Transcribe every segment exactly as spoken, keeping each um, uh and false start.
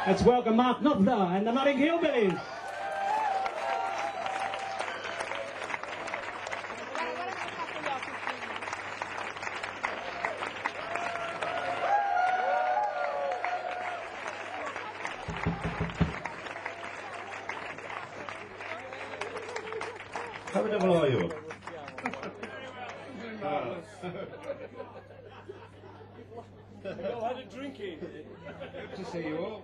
Let's welcome Mark Knopfler and the Notting Hillbillies. How the devil are you? We all had a drinking. Good to see you all.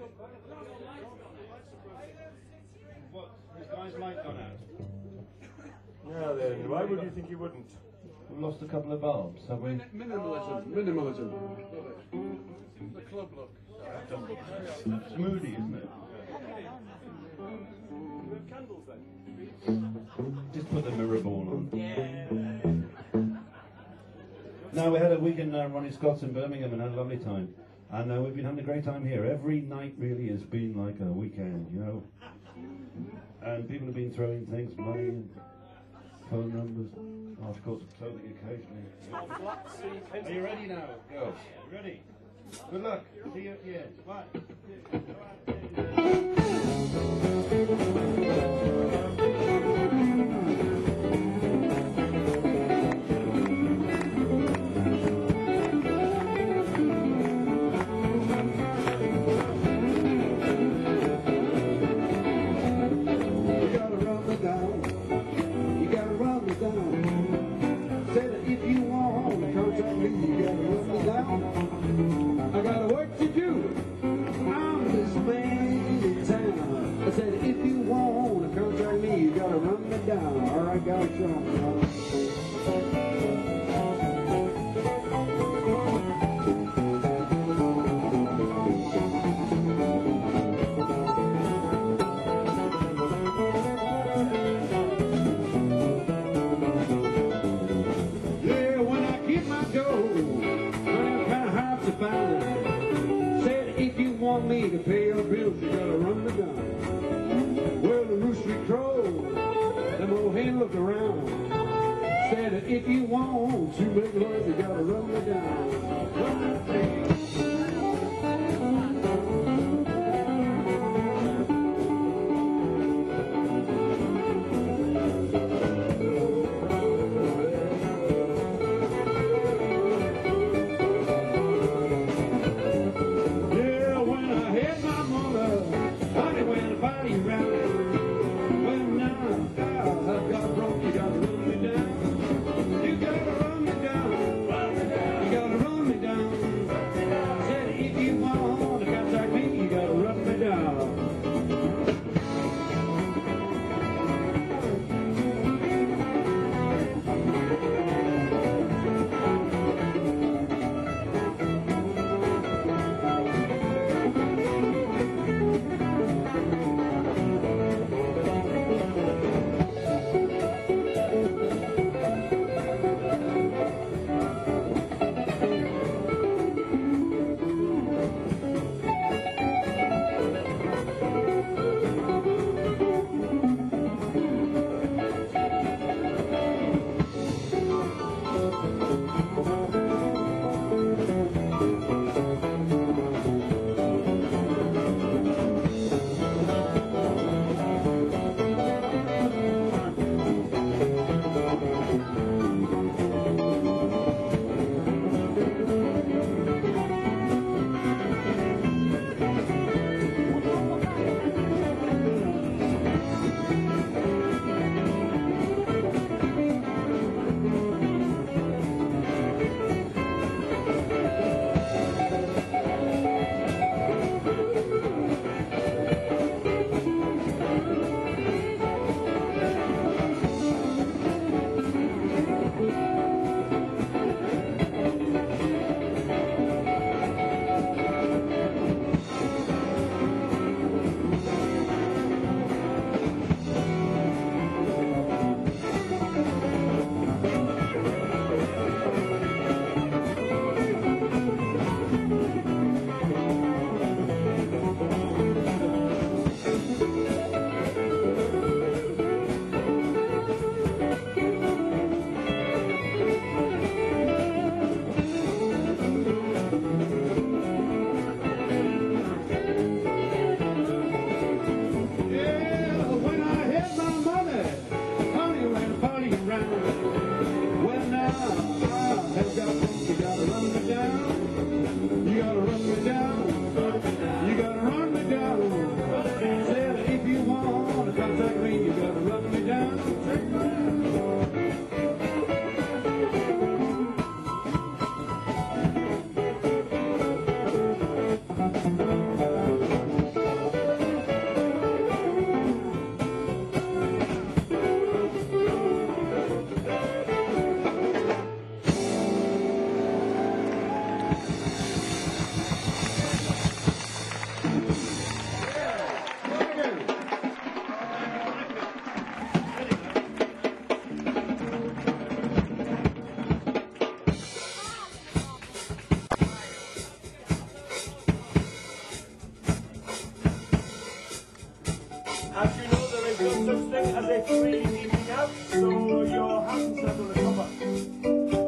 What? This guy's light gone out. Now then, why would you think he wouldn't? We've lost a couple of bulbs, have we? Minimalism, minimalism. The club look. It's moody, isn't it? We have candles then. Just put the mirror ball on. No, we had a week in uh, Ronnie Scott's in Birmingham and had a lovely time. And uh, we've been having a great time here. Every night really has been like a weekend, you know. And people have been throwing things, money, phone numbers, articles of clothing occasionally. Are you ready now, girls? You ready? Good luck. See you at the end. Bye. I got work to do. I'm this man in town. I said, if you want to contract me, you gotta run me down. All right, got it, Sean. Yeah, when I get my dough, said if you want me to pay your bills, you gotta run me down. Well, the rooster crowed, them old hen looked around. Said if you want to make love, you gotta run me down. You gotta run me down. You gotta run me down. no such thing as a free evening out, so your hands are under the cover.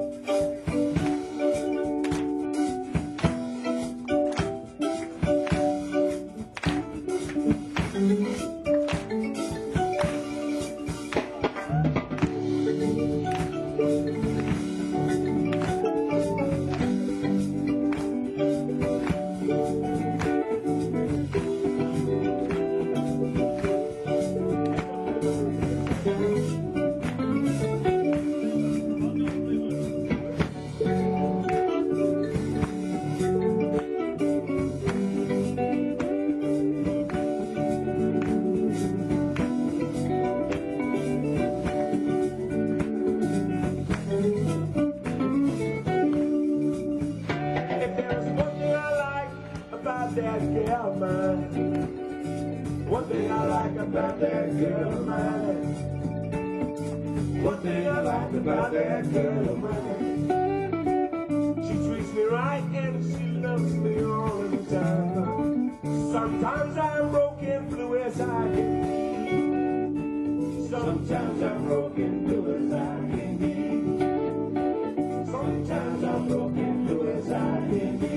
One thing I like about that girl of mine. One thing I like about that girl of mine. She treats me right and she loves me all the time. Sometimes I'm broken blue as I can be. Sometimes I'm broken blue as I can be. Sometimes I'm broken blue as I can be.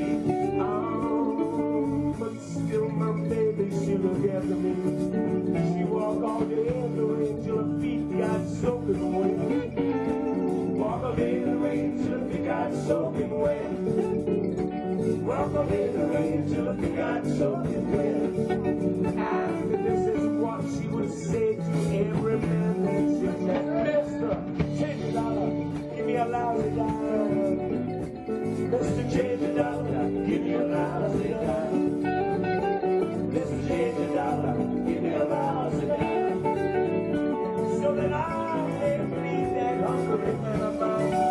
Still my baby, she look after me. She walk all day in the rain till her feet got soaking wet. Walk all day in the rain till her feet got soaking wet. Walk all day in the rain till her feet got soaking wet. And this is what she would say to every man that she met. Mister, change the dollar, give me a lousy dollar. Mister, change the dollar, give me a lousy dollar. Change the dollar, give me a lousy dollar, so that I may feed that hungry man of mine.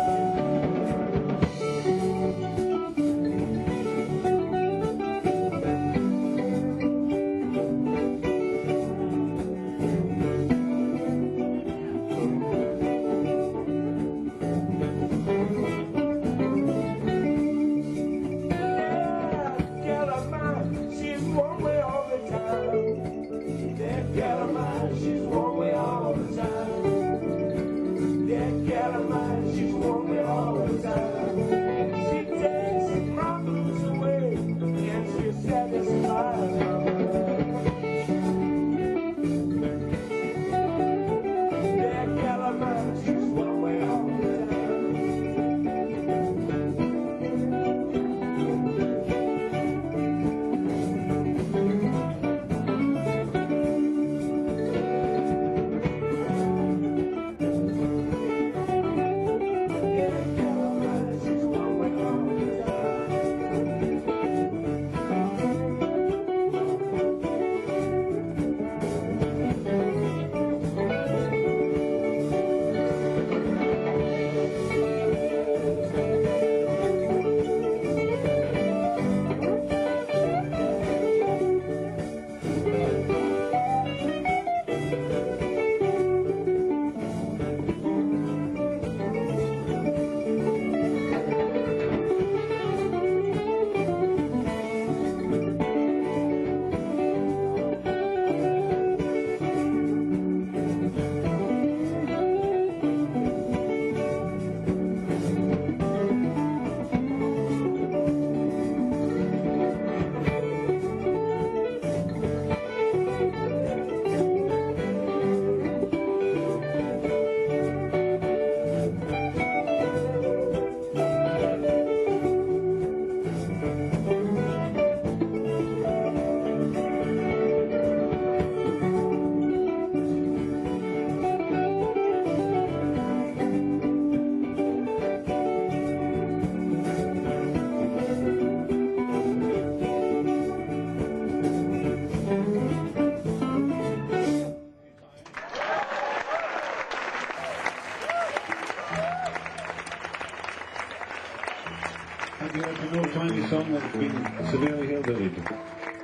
An old-timey song that's been severely hillbillied.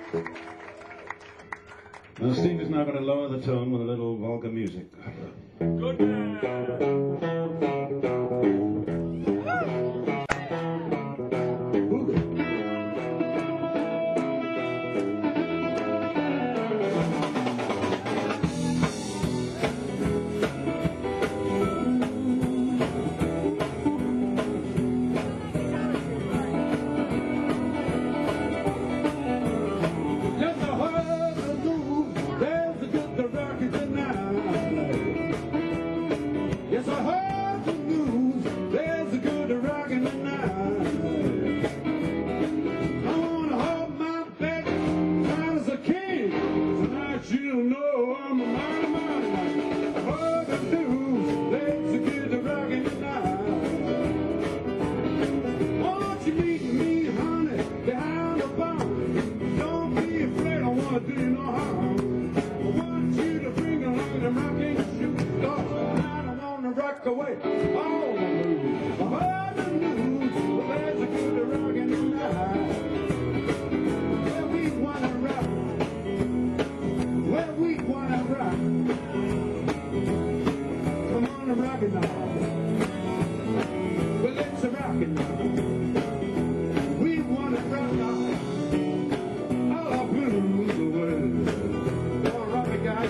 Now Steve is now going to lower the tone with a little vulgar music. Good man. wanna do you no harm. I want you to bring along the rocking shoes. Oh, I don't wanna rock away all the blues. All the blues. Well, there's a good rockin' in the house. Well, we wanna rock. Well, we wanna rock. Come on and rock it now. Well, let's rock it now. We wanna rock now. All our blues away. Come on, rock it, guys.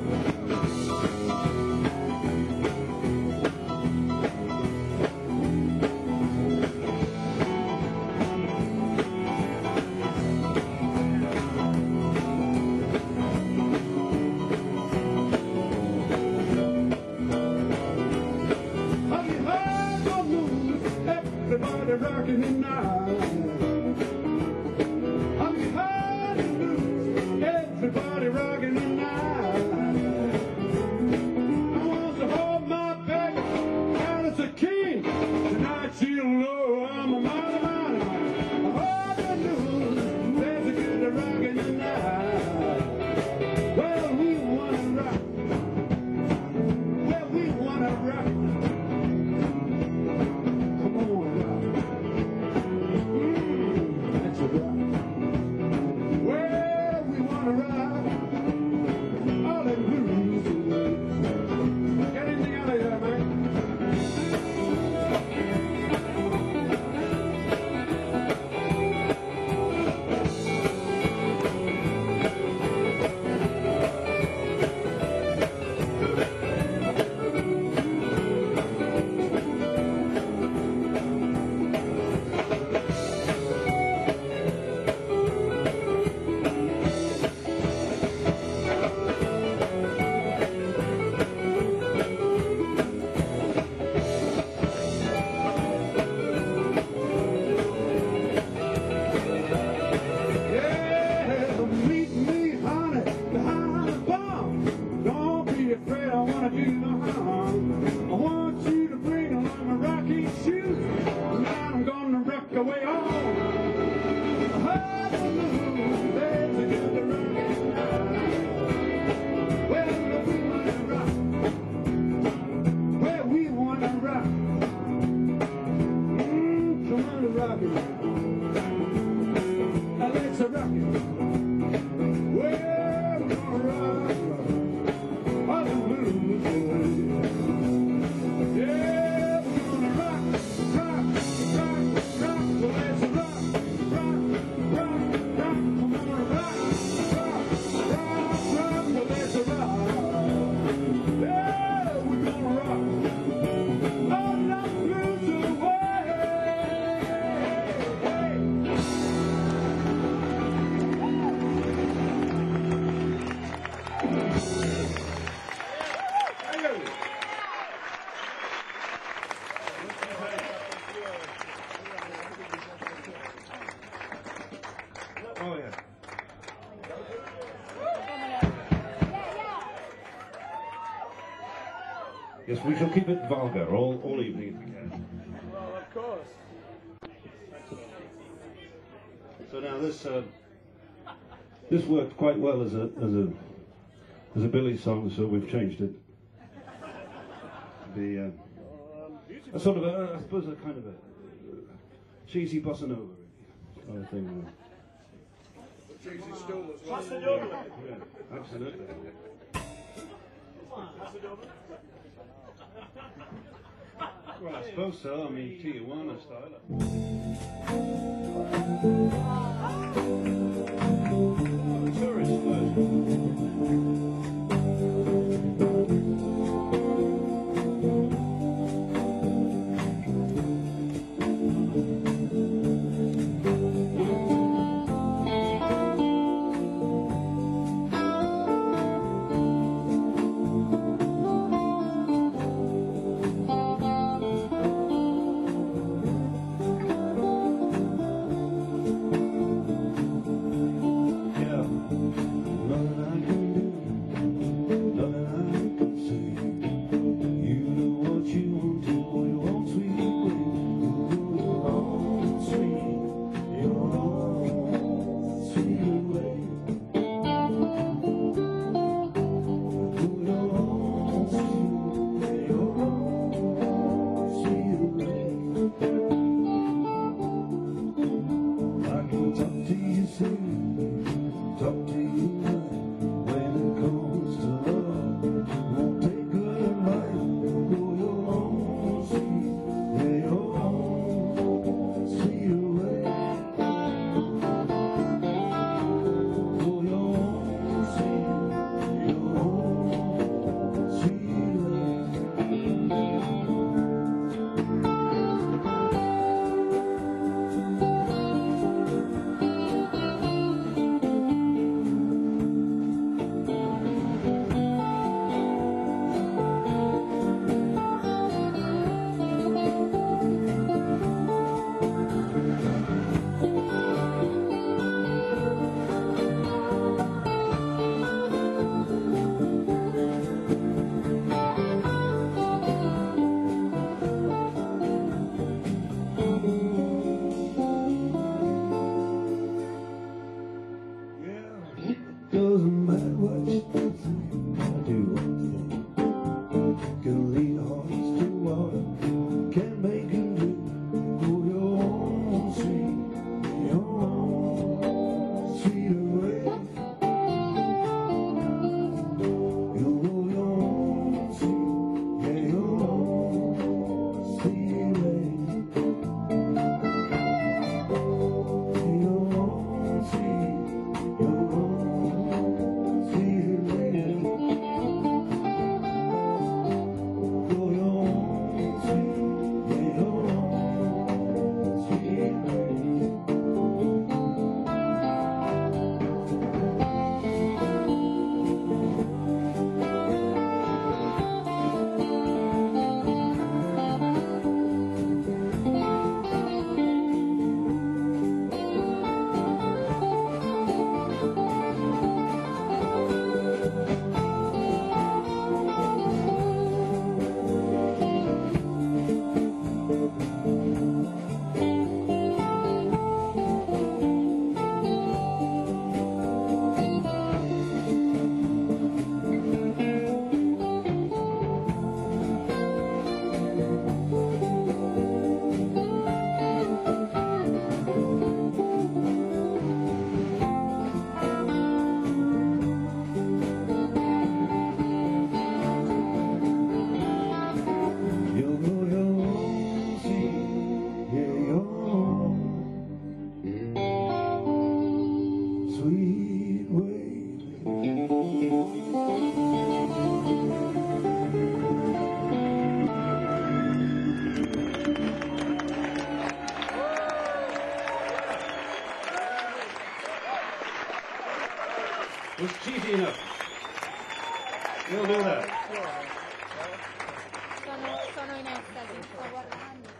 Everybody rocking it now. I'm behind the blues. Everybody rocking it now. I want to hold my baby down as a king. Tonight she'll know I'm a mighty, mighty man. I hold the blues. There's a good rocking it now. Well, we wanna rock. Well, we wanna rock. Well, we wanna ride all them blues away. Get anything out of here, man? Away on. Oh, there's a good rockin' now. Well, we wanna rock. Well, we wanna rock. Mm, come on, rock it. Now let's rock it. Well, we're gonna rock. All the blues away. Yeah, we're gonna rock, rock, rock, rock. Well, let's rock, rock, rock, rock. Come on, rock, rock, rock, rock. Well, let's rock. Yeah, we're gonna rock. All the blues away. Hey. Oh, yeah. Yes, we shall keep it vulgar all, all evening if we can. Well, of course. So now this uh, this worked quite well as a as a as a Billy song, so we've changed it. The uh, a sort of a, I suppose a kind of a cheesy bossa nova kind of thing. Cheesy stool as well. Paso doble. Yeah, absolutely. Paso doble. Well, I suppose so. I mean, Tijuana style. Oh, the tourist version. Yeah. Nothing I can do. when it comes to love. Won't take good advice, go your own sweet, yeah, your own sweet way. Go your own sweet, your own sweet way. Doesn't matter what you think, I do one thing. Can lead hearts to water, can make them do. Go your own sweet, your own sweet way. You go your own sweet, yeah, your own sweet way. Your own sweet, your own sweet lady. Go your own sweet, yeah, your own sweet lady. You go your own sweet, yeah, your own sweet way. Was cheesy enough. We'll do that. Sono, sono in estasi, sto guardando.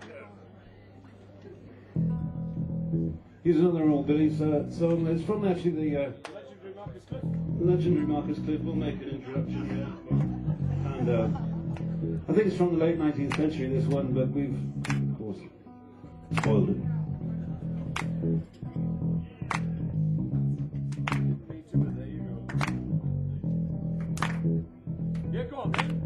Here's another old Billy's uh, song. It's from actually the uh, legendary Marcus Cliff. We'll make an introduction here. And uh, I think it's from the late nineteenth century, this one, but we've, of course, spoiled it. Yeah, go on, man.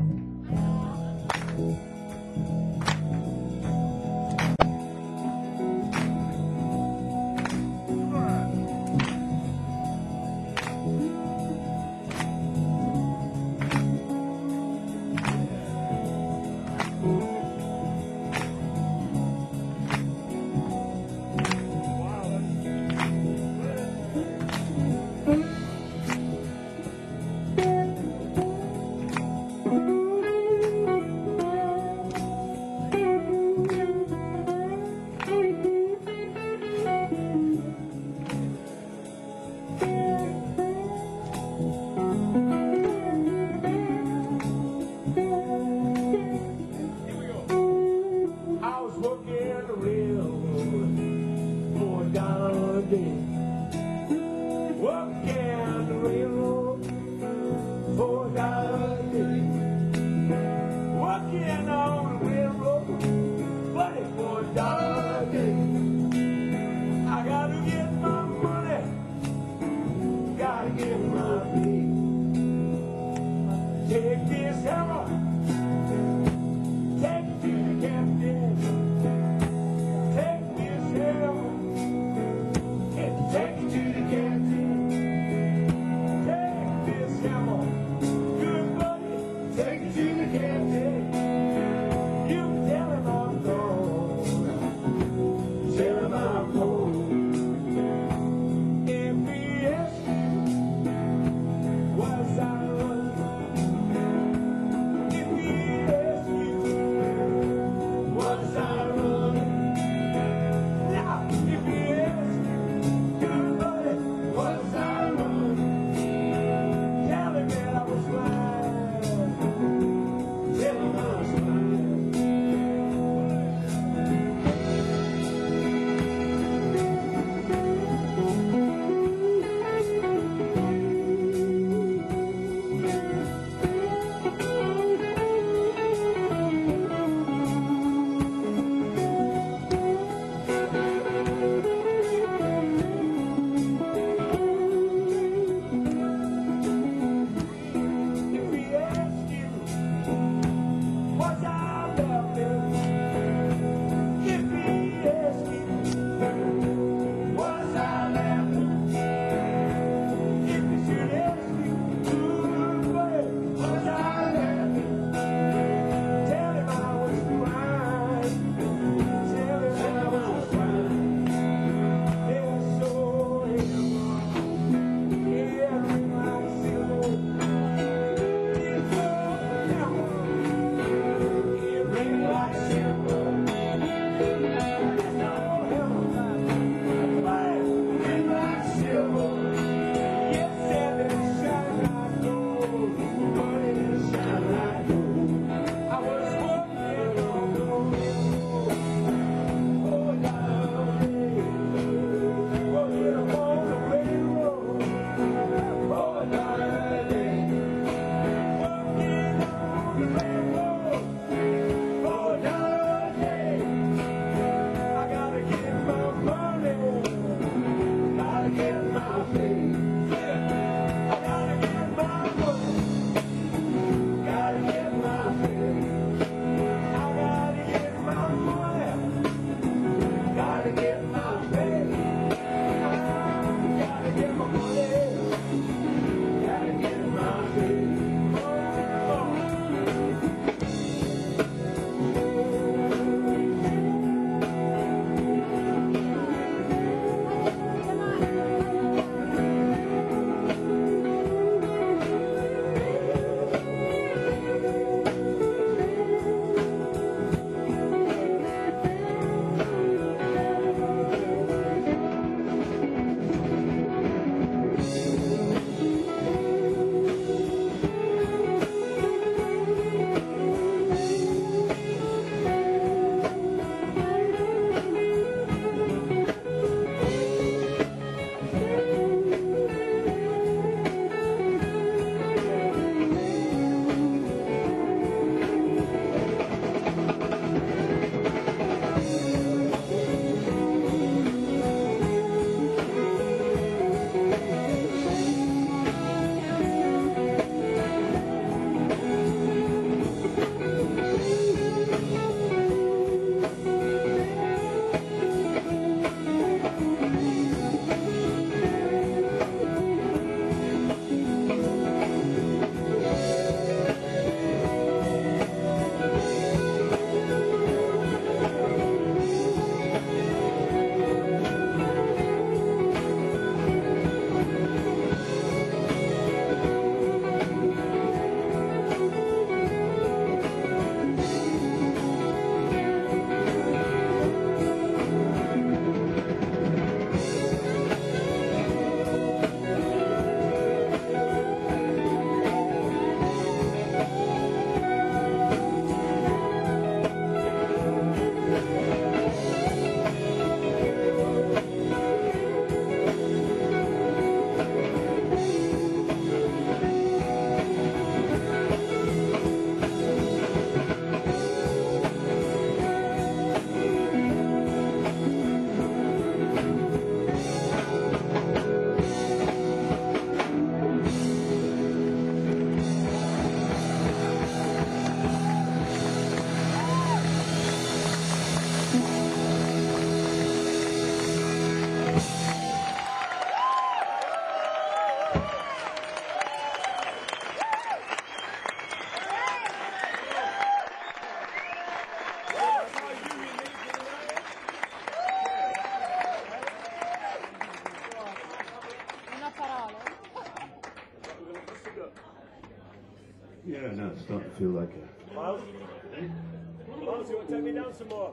Yeah, no, it's starting to feel like it. Miles? Miles, you want to take me down some more?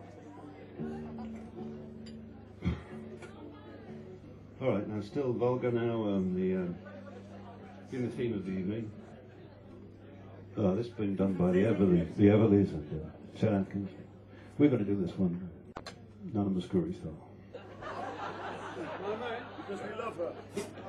All right, now still Volga now, um, the, um, in the theme of the evening. Oh, this has been done by the Everleys, the Everleys and uh, Chet Atkins. We're going to do this one, Nana Muscuri style. Because we love her.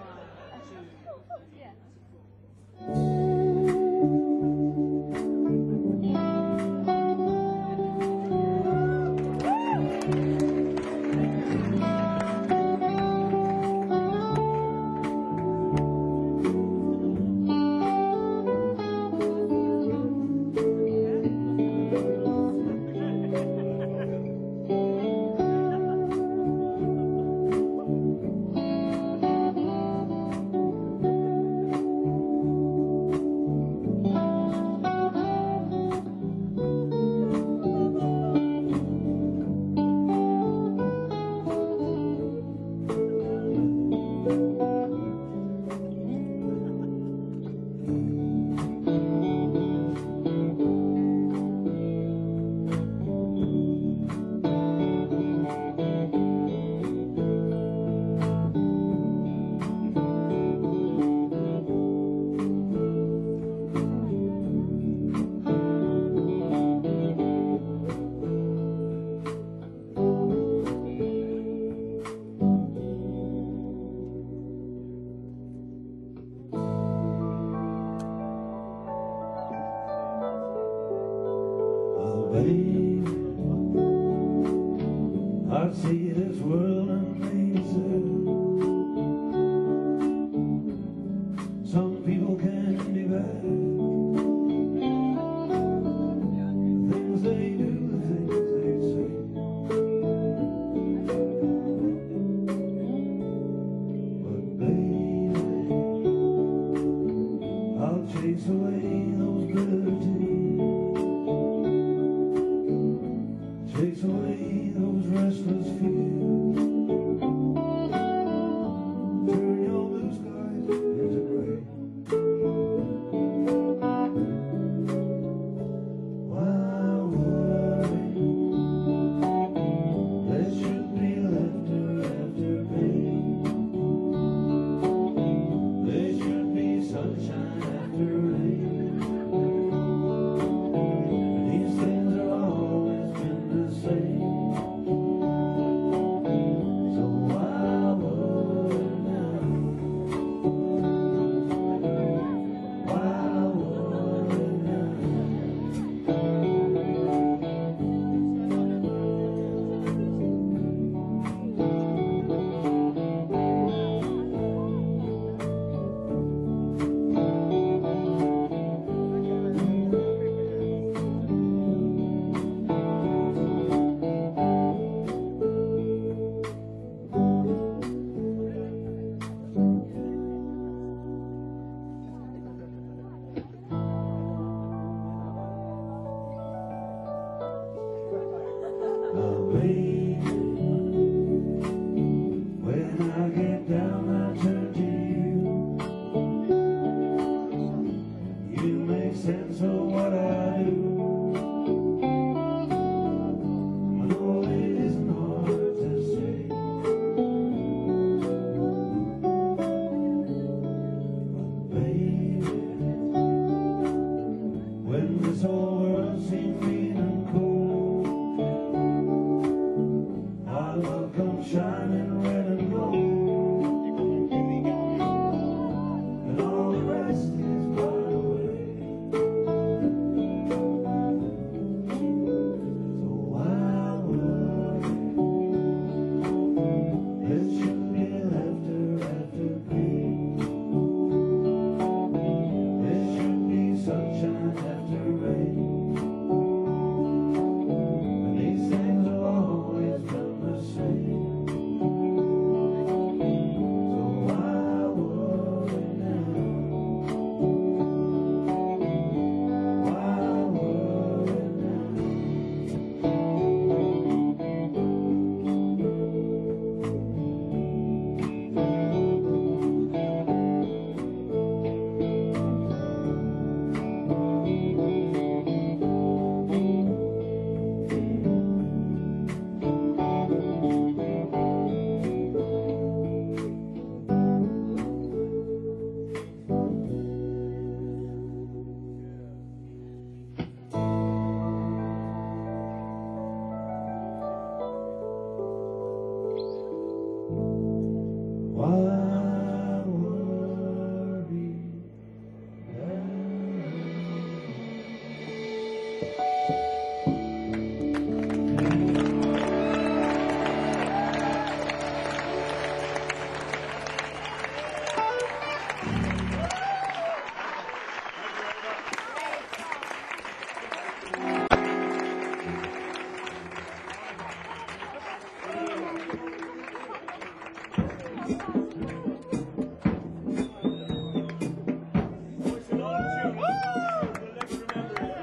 Babe, I see this world amazing. Some people can be bad. The things they do, the things they say. But baby, I'll chase away those bitter tears. Chase away those restless fears. Turn your blue skies into gray. Why worry? There should be laughter after pain. There should be sunshine after rain.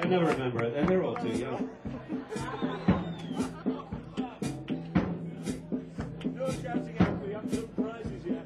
I'd never remember it, and they're all too young. No shouting out, we haven't done prizes yet.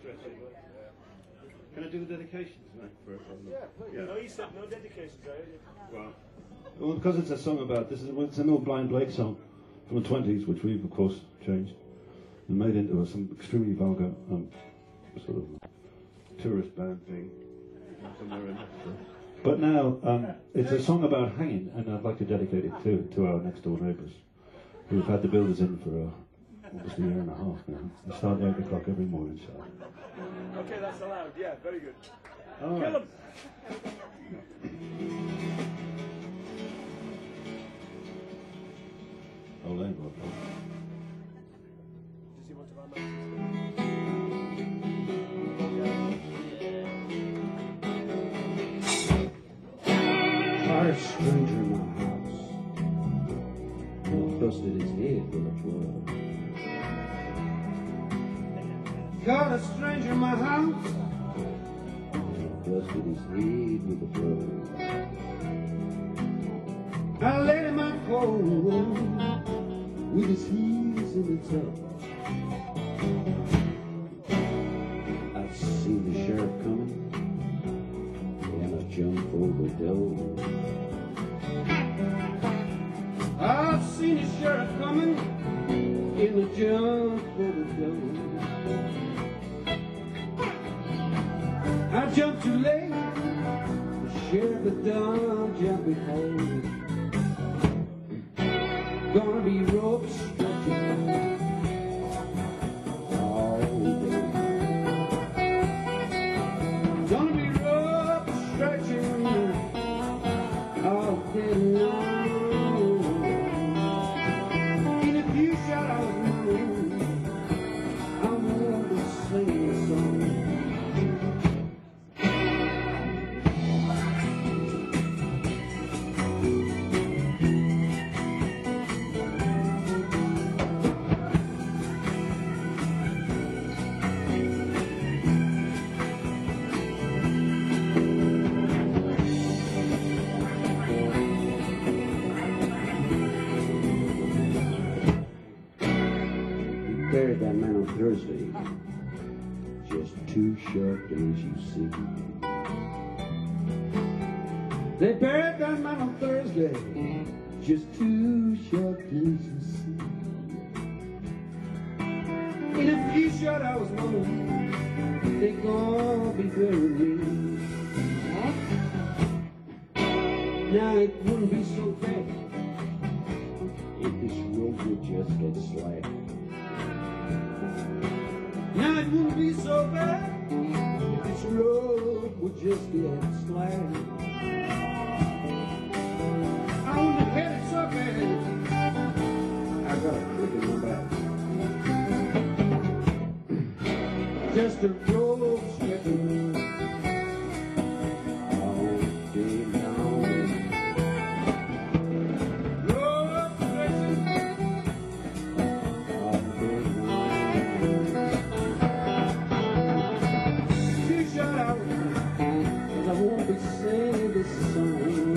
stretchy. Can I do the dedications, Mac? For, um, Yeah, please. Yeah. No, you said no dedications, are you? Well, well, because it's a song about this is well, it's an old Blind Blake song from the twenties, which we've of course changed and made into a, some extremely vulgar um, sort of tourist band thing somewhere in Exeter. But now um, it's a song about hanging, and I'd like to dedicate it to to our next door neighbours, who've had the builders in for uh, almost a year and a half now. They start at eight o'clock every morning, so. Okay, that's allowed. Yeah, very good. All Kill right. 'em. Oh, there you go. Does he want to buy my Our stranger in my house busted his head with a club. Got a stranger in my house busted his head with a club. I let him out cold with his heels in the tub. I've seen the sheriff coming and I jump for the door. I've seen the sheriff coming in the jump for the door. I jumped too late, the sheriff had done jumped before. Gonna be rope stretching all day. Gonna be rope stretching all day long. In a few short hours, I want to sing a song. Buried that man on Thursday. Just two short days, you see. They buried that man on Thursday. Just two short days, you see. In a few short hours, mama, they gonna be burying me. Now it wouldn't be so bad if this road would just get slack. Now it wouldn't be so bad if this road would just get slack. I only had it so bad, I got a crick in my back. Just a road stripping all day long. Road stripping all day long. Shut out, 'cause I won't be singing this song.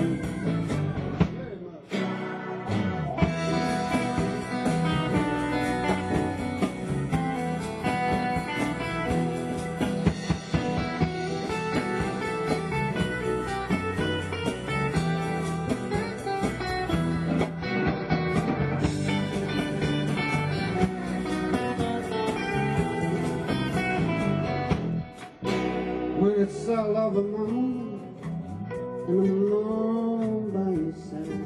When it's all over, mama, and I'm alone by your side.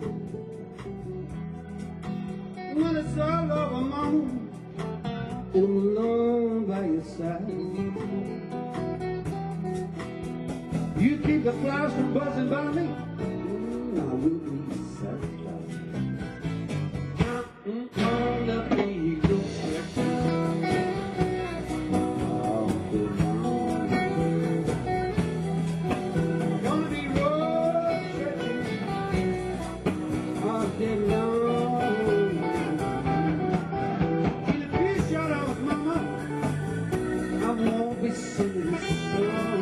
When it's all over, mama, and I'm alone by your side. You keep the flowers from buzzing by me, mm, I will be satisfied. Mm, on the eagle all day long. Gonna be road stretching all day long. In a few short hours, mama, I won't be singing this song.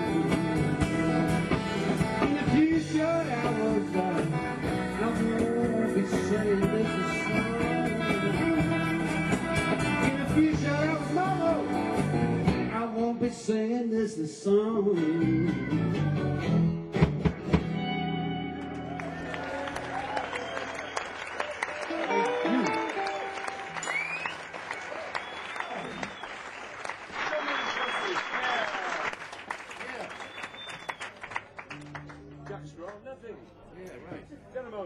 In a few short hours, I, I won't be singing this song. In a few short hours, mama, I won't be singing this the song. Jack Straw, nothing. Yeah, right. Get him on.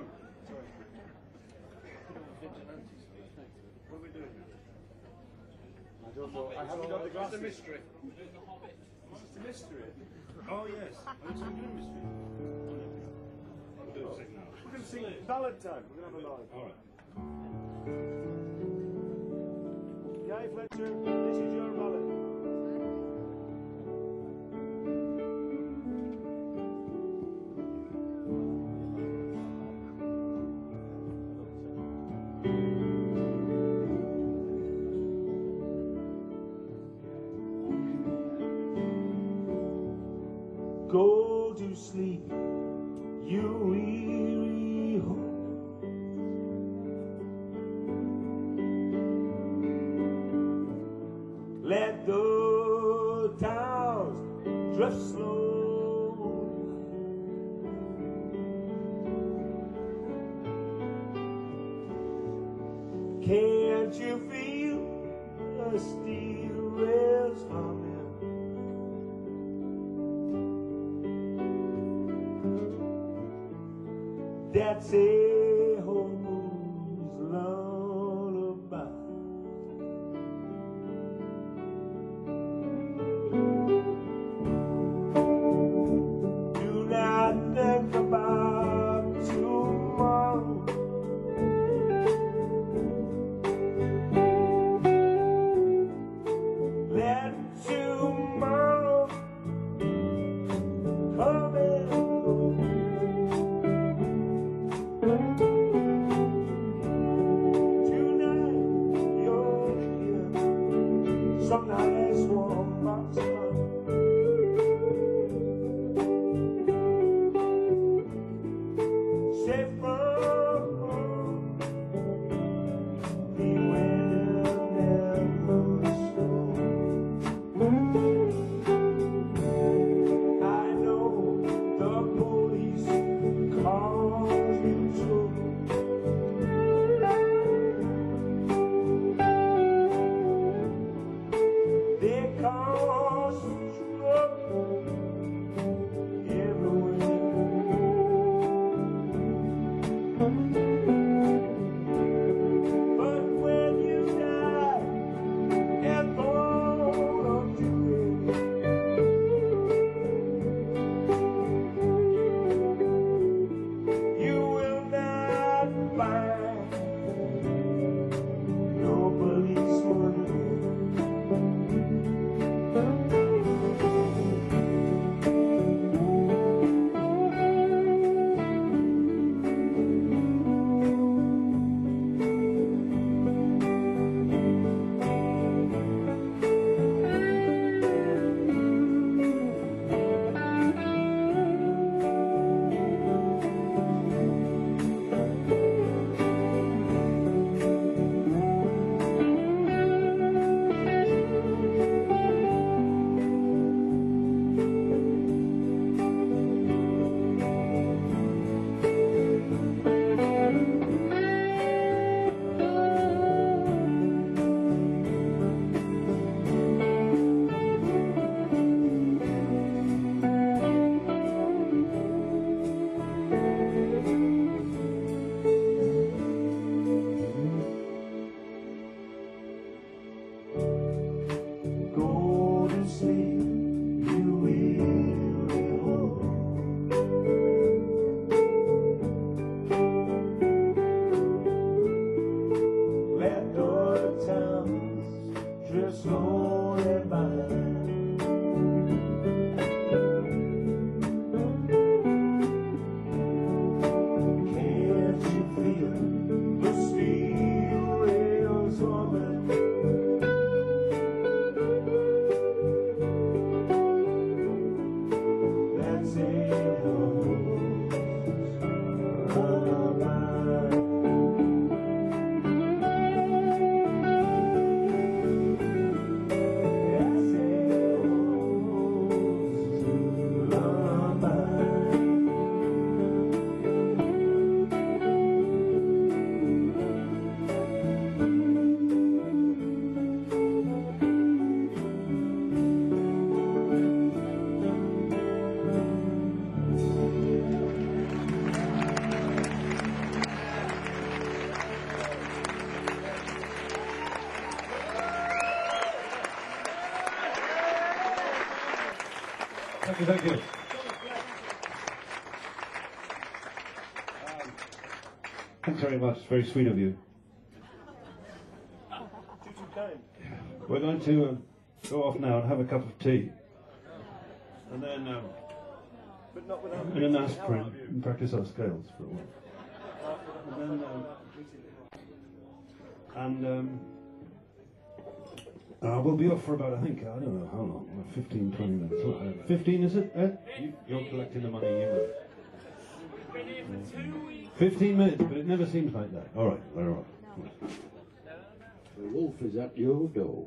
What are we doing now? I don't know. I haven't got the glasses. It's a mystery. It's just a mystery. Oh, yes. Are you doing a mystery? We'll do a second now. We're going to sing ballad time. We're going to have a ballad. All right. Guy Fletcher, this is your ballad. Go to sleep, you weary hope. Let the towers drift slow. Can't you feel the steel rails humming? That's a hobo's lullaby. Do not think about tomorrow. Let tomorrow come and go. Thank you, thank you. Um, thanks very much. It's very sweet of you. We're going to um, go off now and have a cup of tea. And then, um, and then aspirin and practice our scales for a while. And then, um, and um, uh, we'll be off for about, I think, I don't know how long, about fifteen, twenty minutes. Uh, fifteen, is it? Ed? You, you're collecting the money, you will. fifteen minutes, but it never seems like that. All right, very well. The wolf is at your door.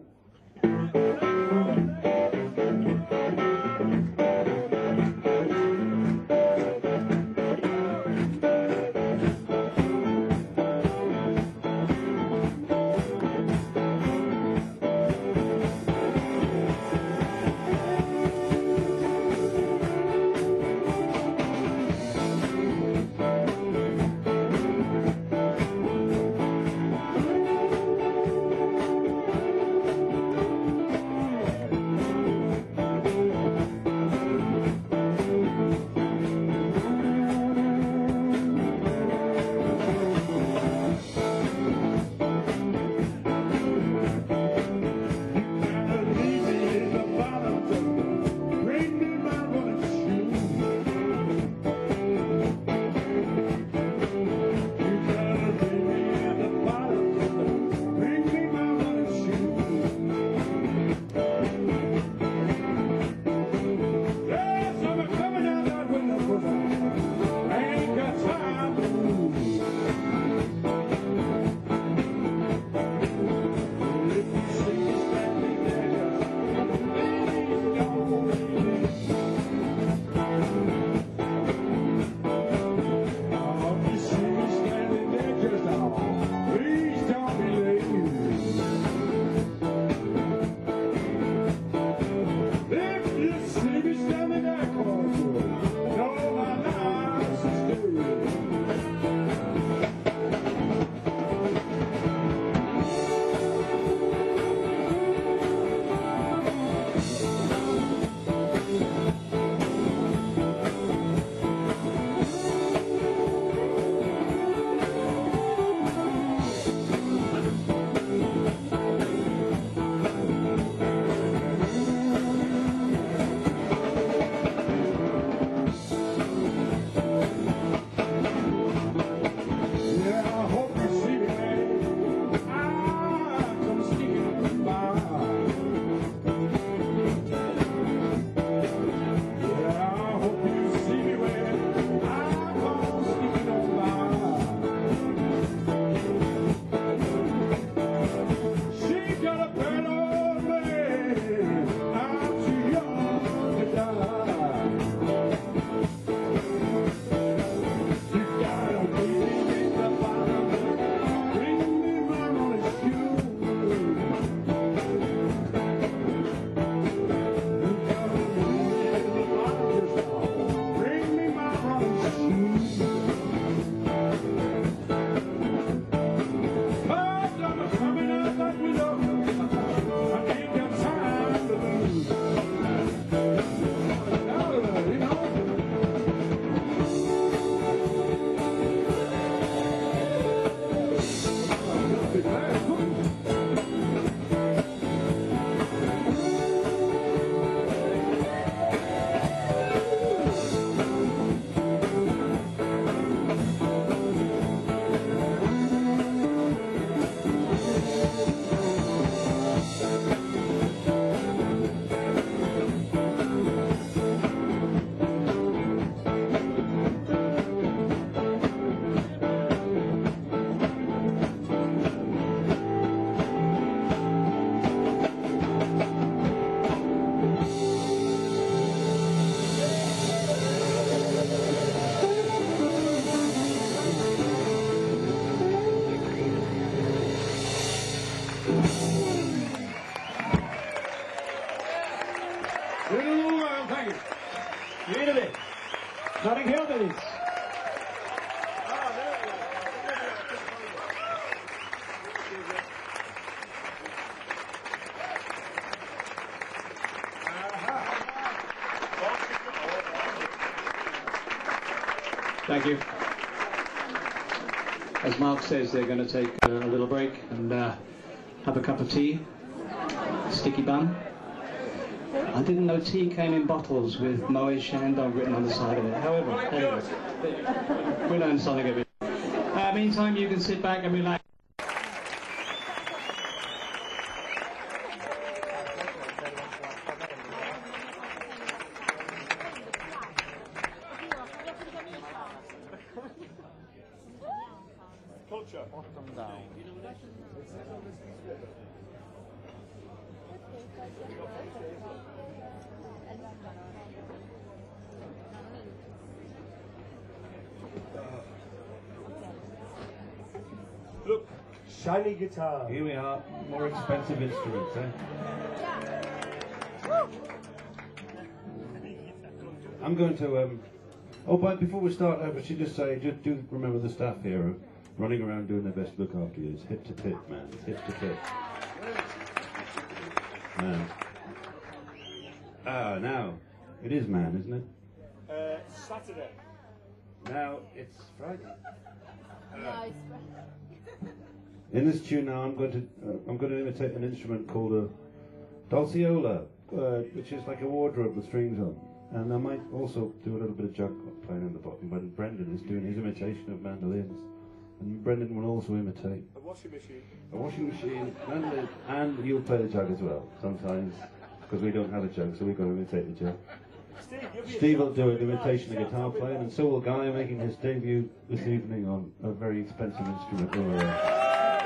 Notting Hillbillies. Aha. Thank you. As Mark says, they're going to take a little break and uh, have a cup of tea, sticky bun. I didn't know tea came in bottles with Moët Chandon written on the side of it. However, anyway, we learned something of it. Uh, meantime, you can sit back and relax. Culture. Look, shiny guitar. Here we are, more expensive instruments, eh? I'm going to, um, oh, but before we start, I should just say, just do remember the staff here are running around doing their best to look after you. It's hip to tip, man. It's hip to tip. Man. Ah, now, it is man, isn't it? Uh, Saturday. Now, it's Friday. No, it's In this tune now, I'm going to uh, I'm going to imitate an instrument called a dulciola, uh, which is like a wardrobe with strings on. And I might also do a little bit of jug playing on the bottom. But Brendan is doing his imitation of mandolins, and Brendan will also imitate A washing machine. a washing machine, mandolin, and you'll play the jug as well sometimes, because we don't have a jug, so we've got to imitate the jug. Steve, you'll be a Steve will shot. do an imitation of Shout guitar out with playing, that. and so will Guy, making his debut this evening on a very expensive instrument over there.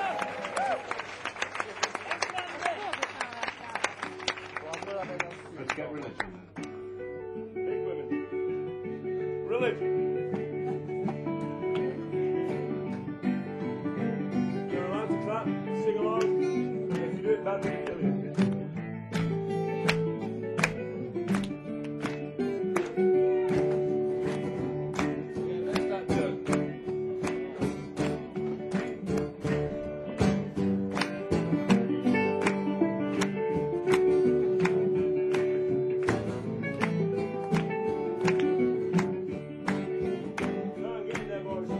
Let's get religion. Big women. Religion. You're allowed to clap, sing along. If you do it badly, we'll kill you. Come on, get in there, boys.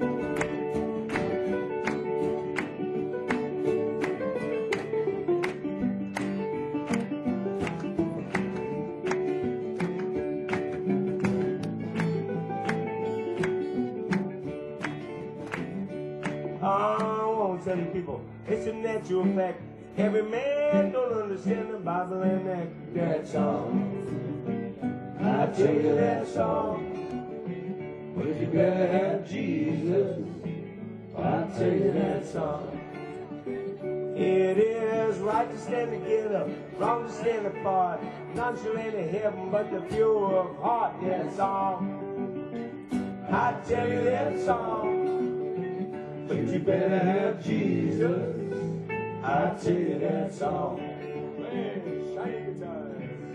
I want to tell you people, it's a natural fact. Every man don't understand the Bible and that, that song. I tell you that song. But you better have Jesus. I tell you that song. It is right to stand together, wrong to stand apart. Nonchalant in heaven, but the pure of heart. That song. I tell you that song. But you better have Jesus. I tell you that song. Man, shiny guitars.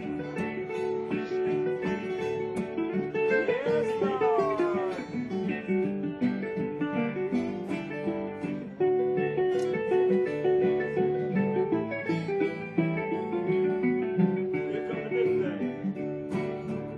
Yes, Lord. Here comes the big thing.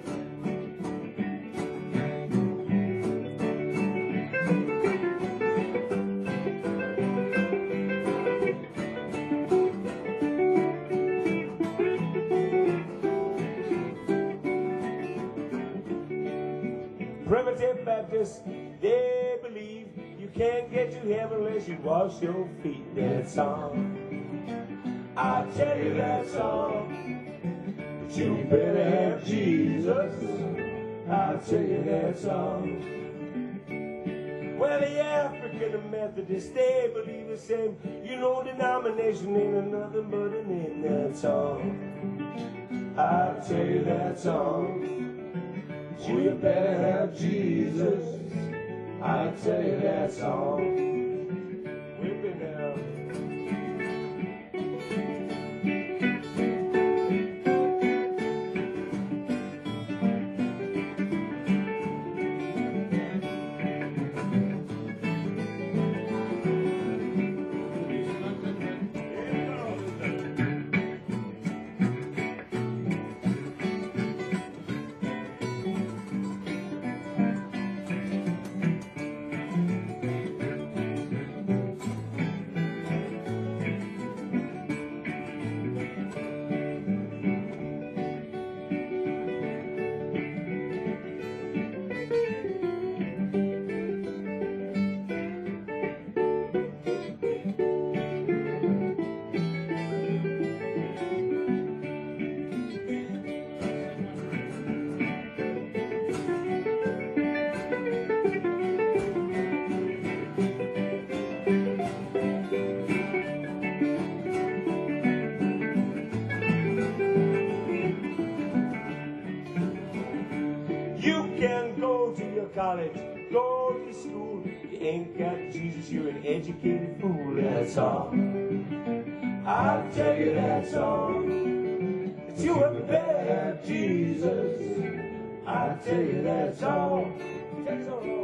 Primitive Baptists, they believe you can't get to heaven unless you wash your feet. That song, I tell you that song. But you better have Jesus. I tell you that song. Well, the African Methodists, they believe the same. You know, denomination ain't nothing but a name. That song, I tell you that song. You better have Jesus. I tell you that song. We've been there. can go to your college, go to school. You ain't got Jesus, you're an educated fool. That's all. I'll tell you that's all. That you wouldn't better Jesus. I'll tell you that's all. Take so long.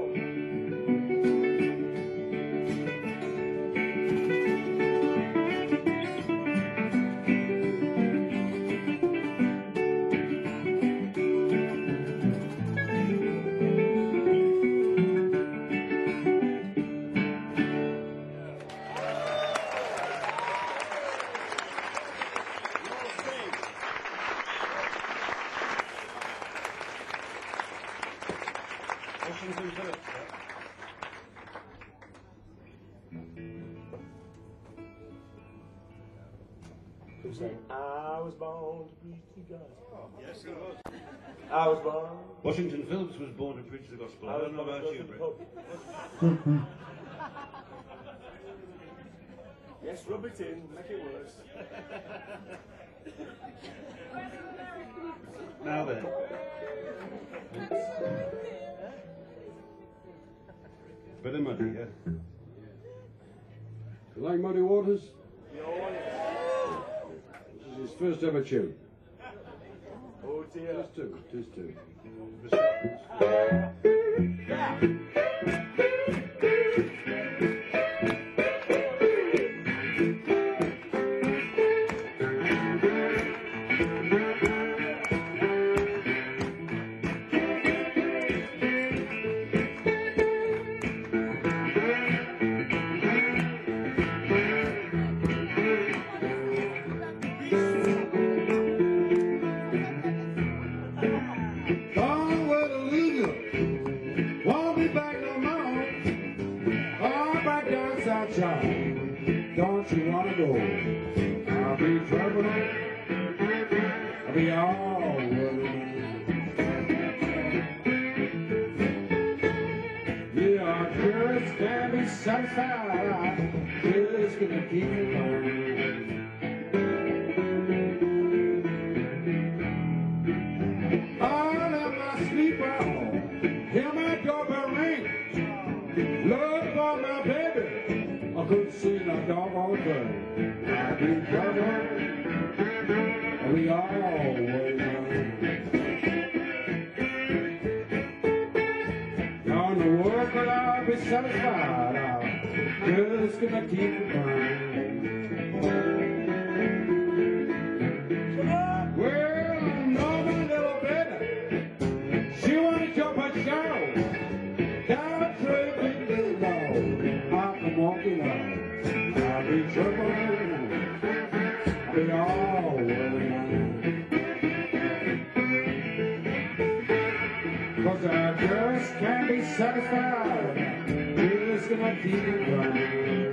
Saying, I was born to preach the gospel. Yes, he was. I was born. Washington Phillips was born to preach the gospel. I, I don't know about you, Brett. Yes, rub it in, make it worse. Now then. Bit of muddy, yeah? You like Muddy Waters? No, This is his first ever tune. oh dear. Tis two, tis two. Gone where the legal won't be back no more. Oh, back down South Charles. Don't you wanna go? I'll be trouble. I'll be all worried. Yeah, I just can't be satisfied. Just gonna keep it going. All of my sleep out, hear my doorbell ring. Look for my baby, I couldn't see no doggone thing. I've been trouble, we always on the work, but I'll be satisfied. I'm just gonna keep it burning. Walking out, I'll be trouble, I'll be all worried. Cause I just can't be satisfied, just gonna keep it running.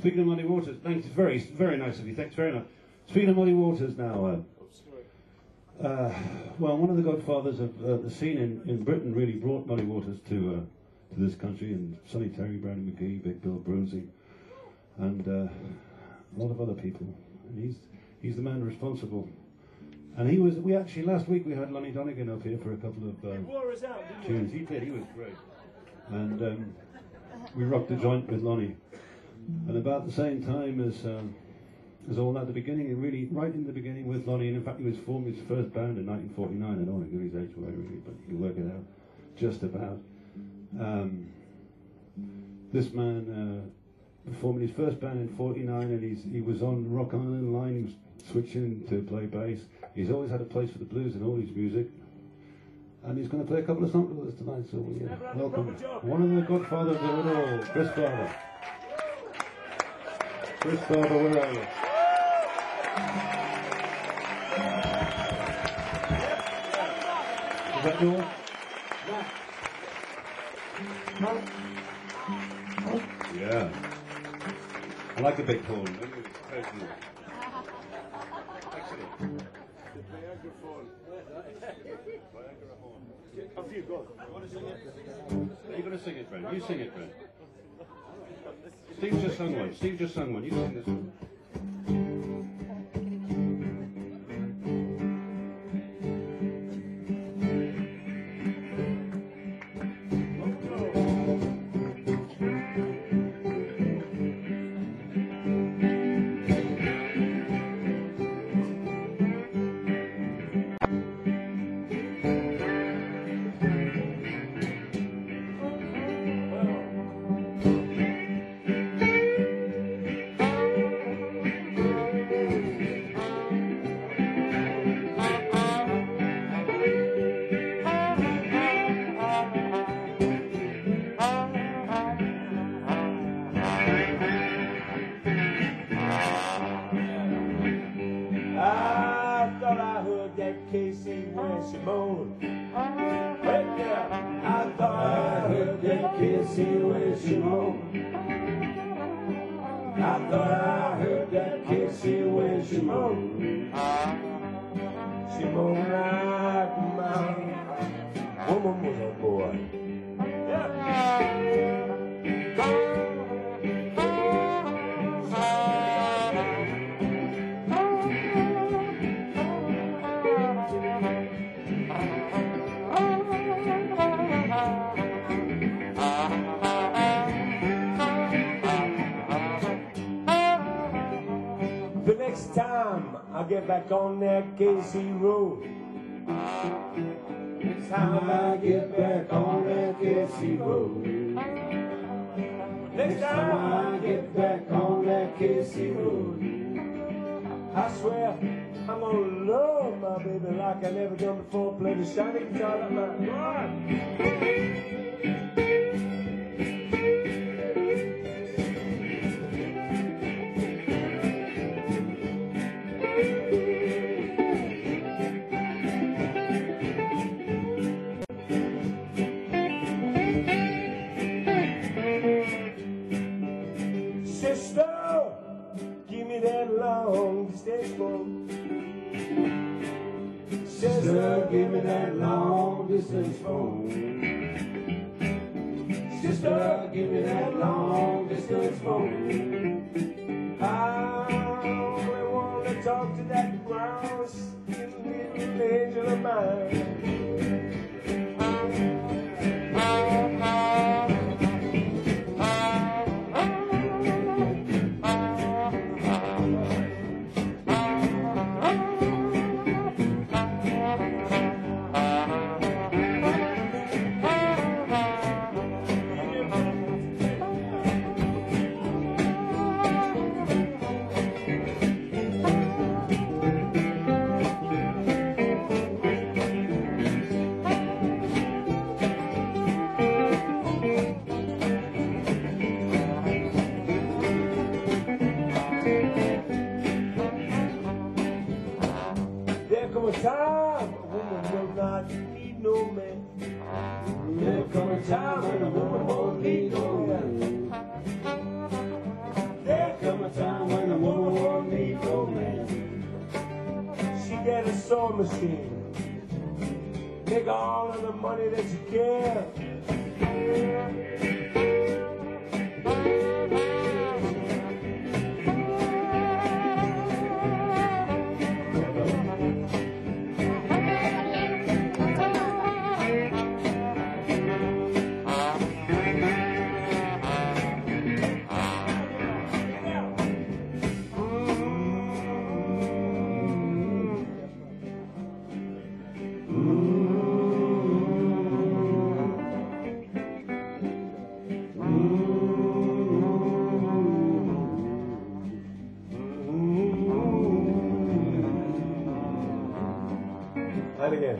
Speaking of Muddy Waters, thanks, very, very nice of you, thanks very much. Speaking of Muddy Waters now, uh, uh, well, one of the godfathers of uh, the scene in, in Britain really brought Muddy Waters to uh, to this country, and Sonny Terry, Brownie McGee, Big Bill Brunsey, and uh, a lot of other people. And he's he's the man responsible. And he was, we actually, last week we had Lonnie Donegan up here for a couple of uh, wore us out, didn't tunes. He did, he was great. And um, we rocked the joint with Lonnie. And about the same time as um, as all that, at the beginning, and really right in the beginning with Lonnie, and in fact he was forming his first band in nineteen forty-nine. I don't want to give his age away really, but you can work it out just about. Um, this man uh, forming his first band in forty-nine, and he's, he was on Rock Island Line, he was switching to play bass. He's always had a place for the blues in all his music. And he's going to play a couple of songs with us tonight, so we uh, welcome one of the godfathers of it all, Chris Barber. Chris Barber, where are you? Is that yours? Yeah. I like the big horn. Have you got? You want to sing it? You're going to sing it, Brent. You sing it, Brent. Steve just sung one. Steve just sung one. You sing this one. Get back on that Casey Road. Next time I get back on that Casey Road. Next time I get back on that Casey Road. I swear I'm gonna love my baby like I never done before. Play the shiny guitar like my God. Sister, give me that long distance phone. Sister, give me that long distance phone. I only want to talk to that brown skin little angel of mine. Time when a woman won't need no man. There sewing machine. Take all of the money that you can. And again.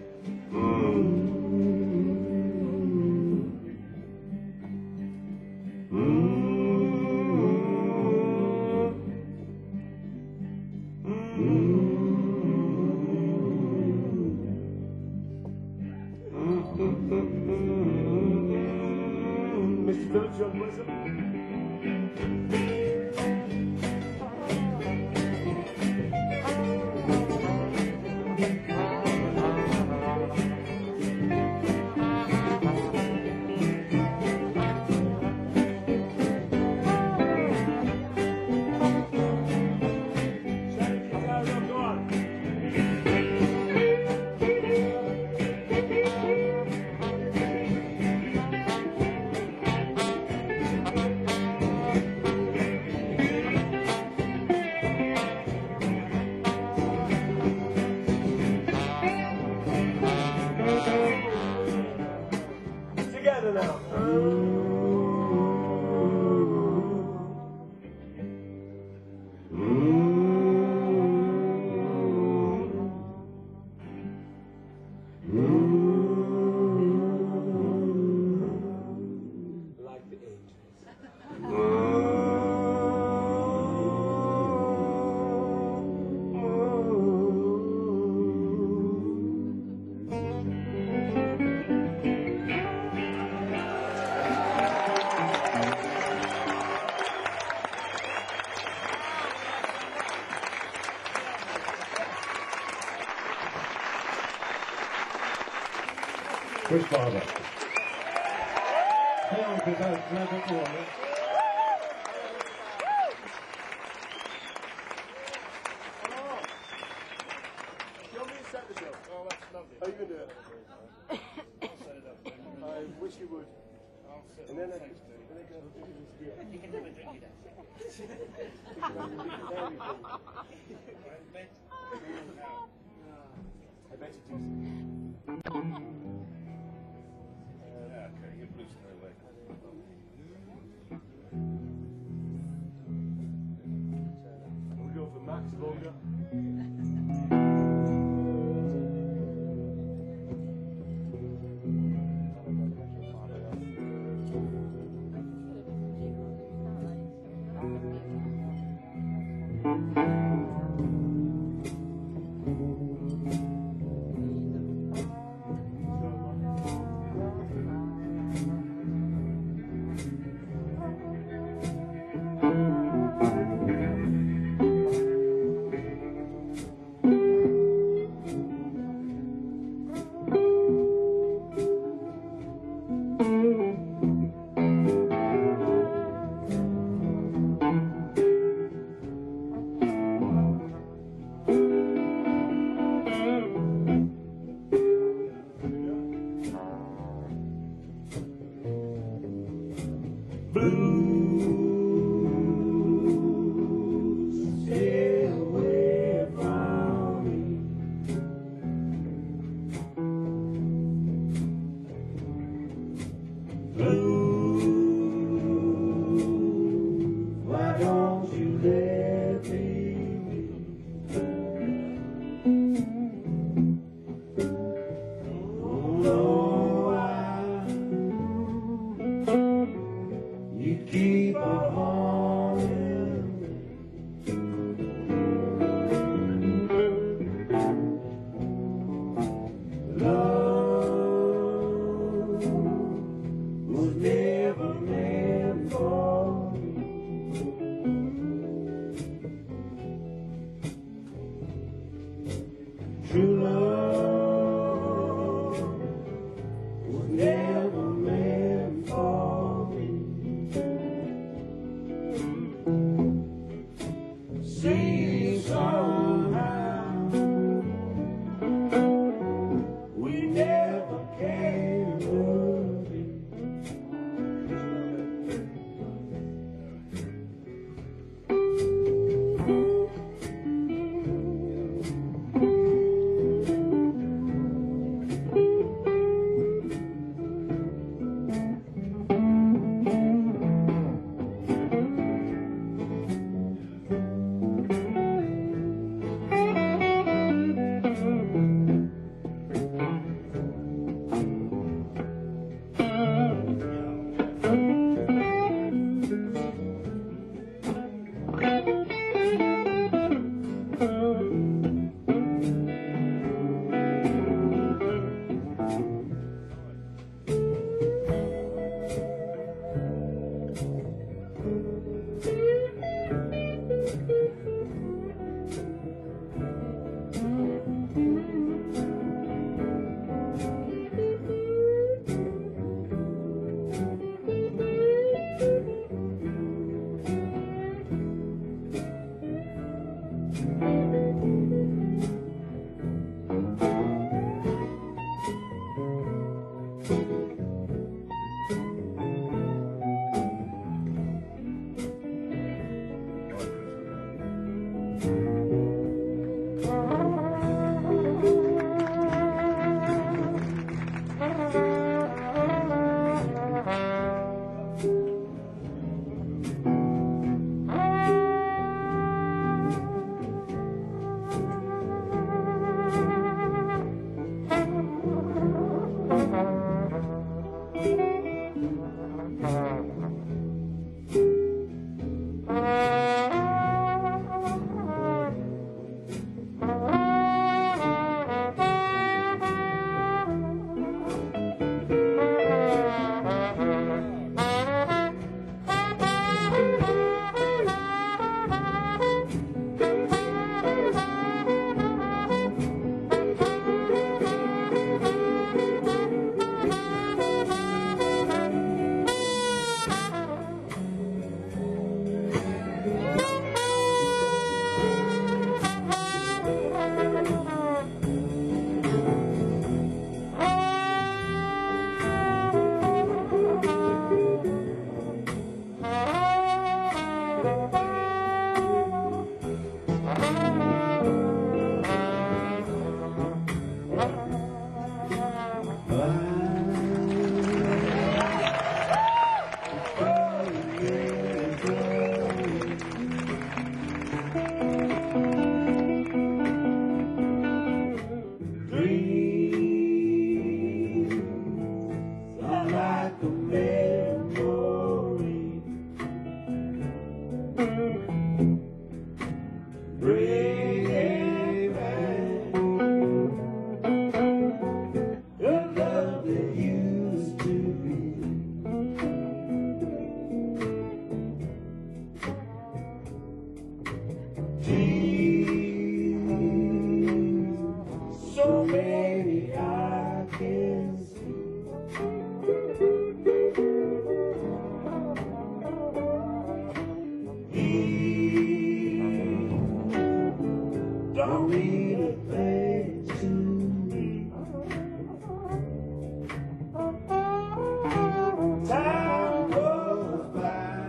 Mister Phillips, you want to play something? Together now. Like the Chris Barber. Film to both Clever Corner. You want me to set the show? Oh, that's lovely. Oh, you can do it. I wish you would. And then I can... You can never drink it. I bet you do. Okay, you blue straight away. We go for Max Volga. see somehow. We never came to be. Don't mean a thing to me. Time goes by,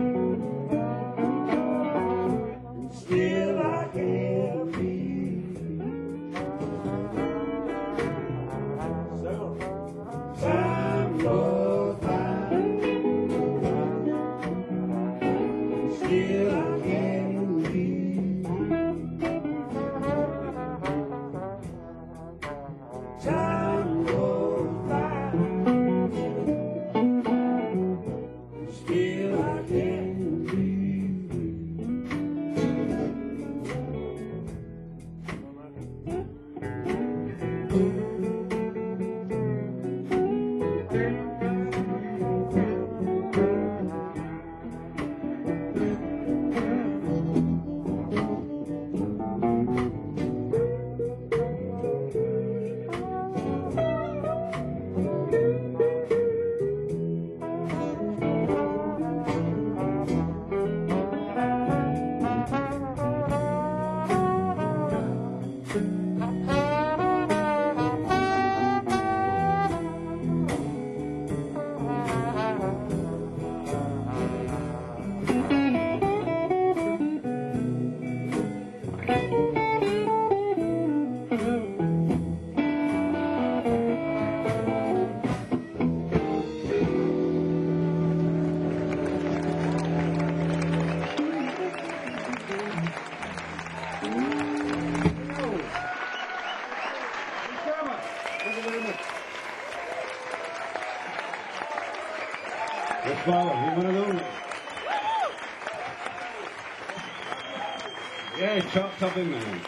and still I can't be. So, time goes by, and still I can't be. Time goes by, still I can't breathe. Yeah, chart topping man.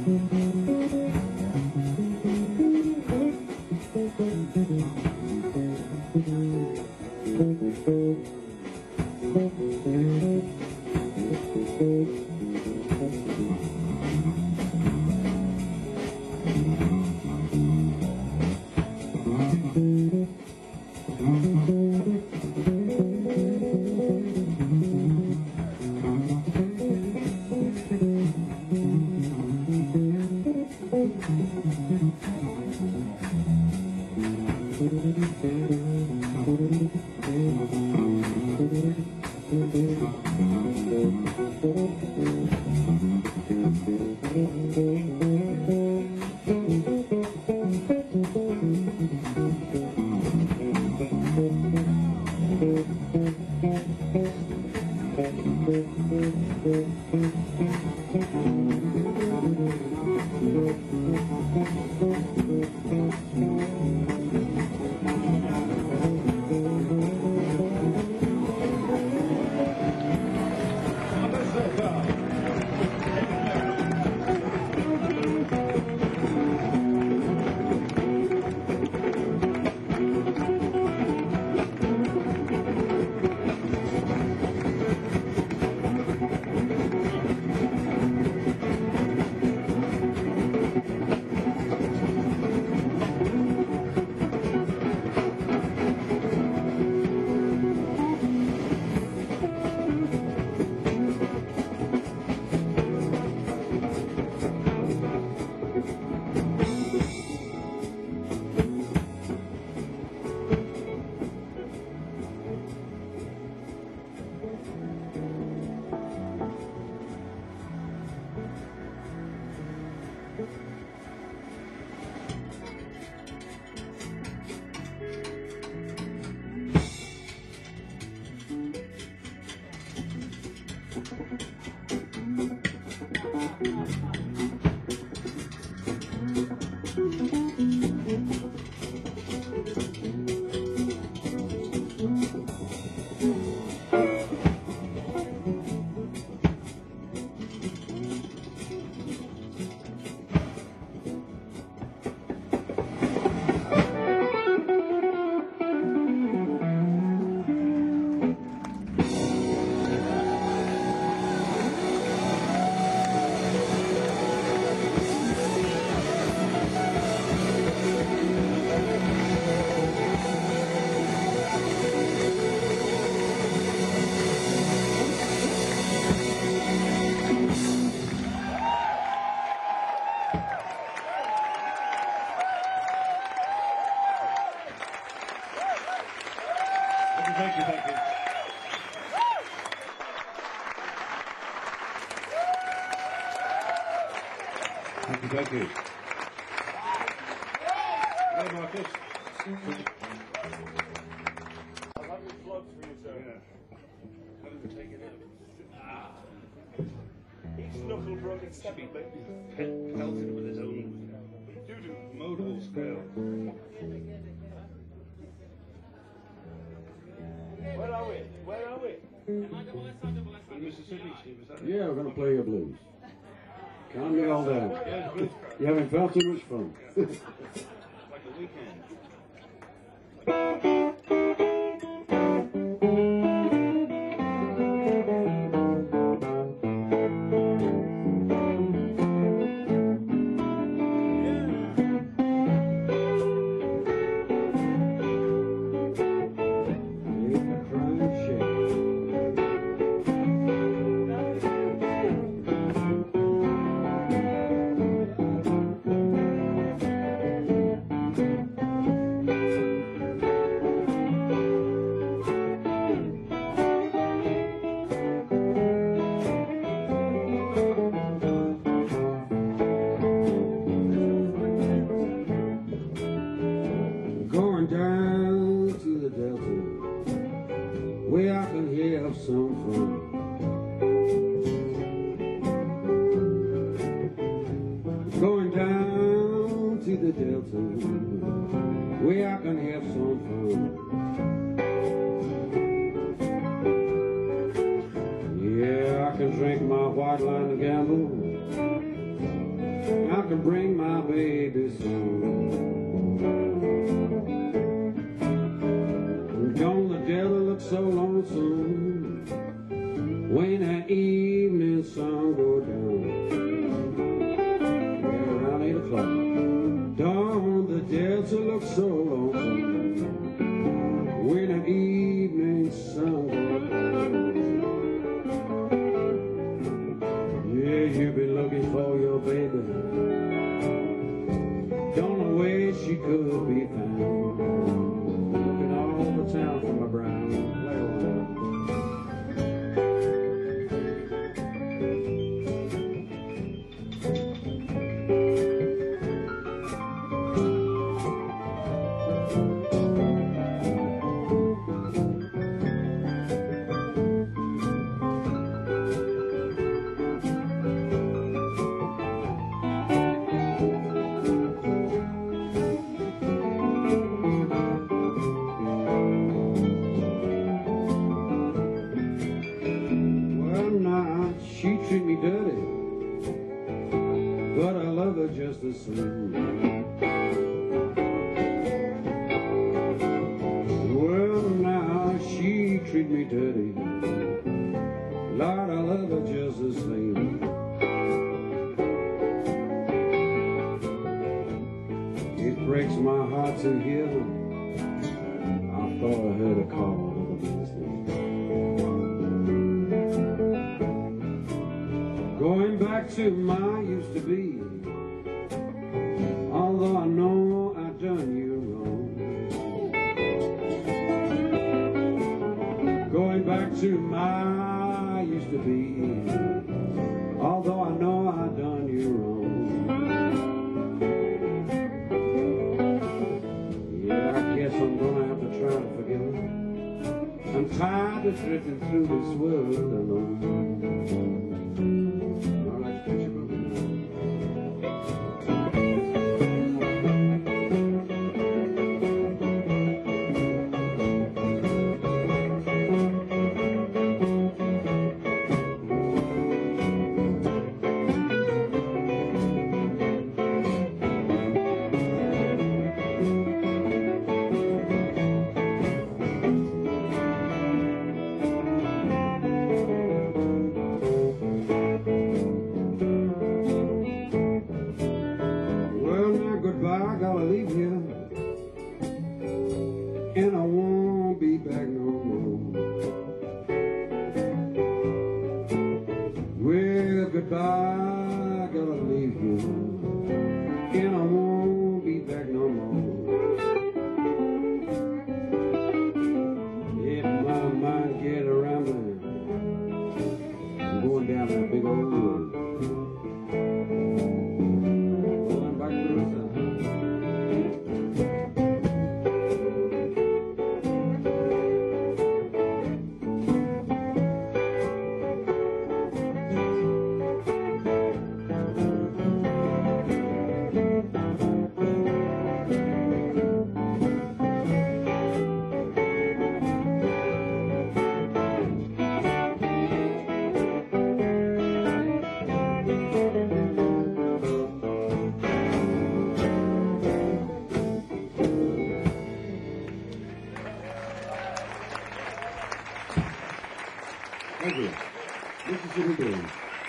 Thank you, thank you. Thank you, thank you. Hey, Marcus. I'll have your plugs for you, sir. Yeah. How did we take it out? Ah. Each knuckle broken separately. Pelted with his own Doo-doo. modal scale. Where are we? Where are we? In Mississippi, Steve, is that it? Yeah, we're going to play your blues. Calm me all down. Yeah, good. You having far too much fun. Like a weekend. Going down to the Delta, where I can have some fun. Going down to the Delta, where I can have some fun. Yeah, I can drink my white line and gamble, can bring my baby song. Don't the devil look so lonesome when that evening sun go down? Yeah, around eight o'clock. Don't the devil look so lonesome when that evening sun go down? Yeah, you've been looking for your baby. Don't know where she could be found. Looking all over town for my brown well. Just the same. Well, now she treat me dirty. Lord, I love her just the same. It breaks my heart to hear her. I thought I heard a call of a man's name. Going back to my used to be. Although I know I've done you wrong, going back to my used to be. Although I know I've done you wrong, yeah, I guess I'm gonna have to try to forgive her. I'm tired of drifting through this world alone. All right, finish your book now. Thank you. Mississippi Blues.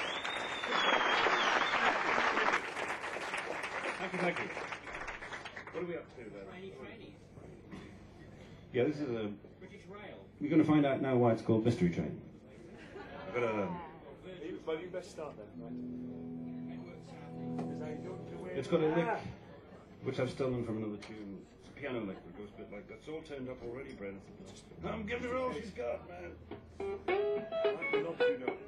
Thank you, thank you. What are we up to then? Yeah, this is a... British Rail. We're going to find out now why it's called Mystery Train. I've got a... Well, you best start then. It's got a lick, which I've stolen from another tune. It's a piano lick that goes a bit like, that's all turned up already, Brent. Come, give her all she's got, man. I love you know.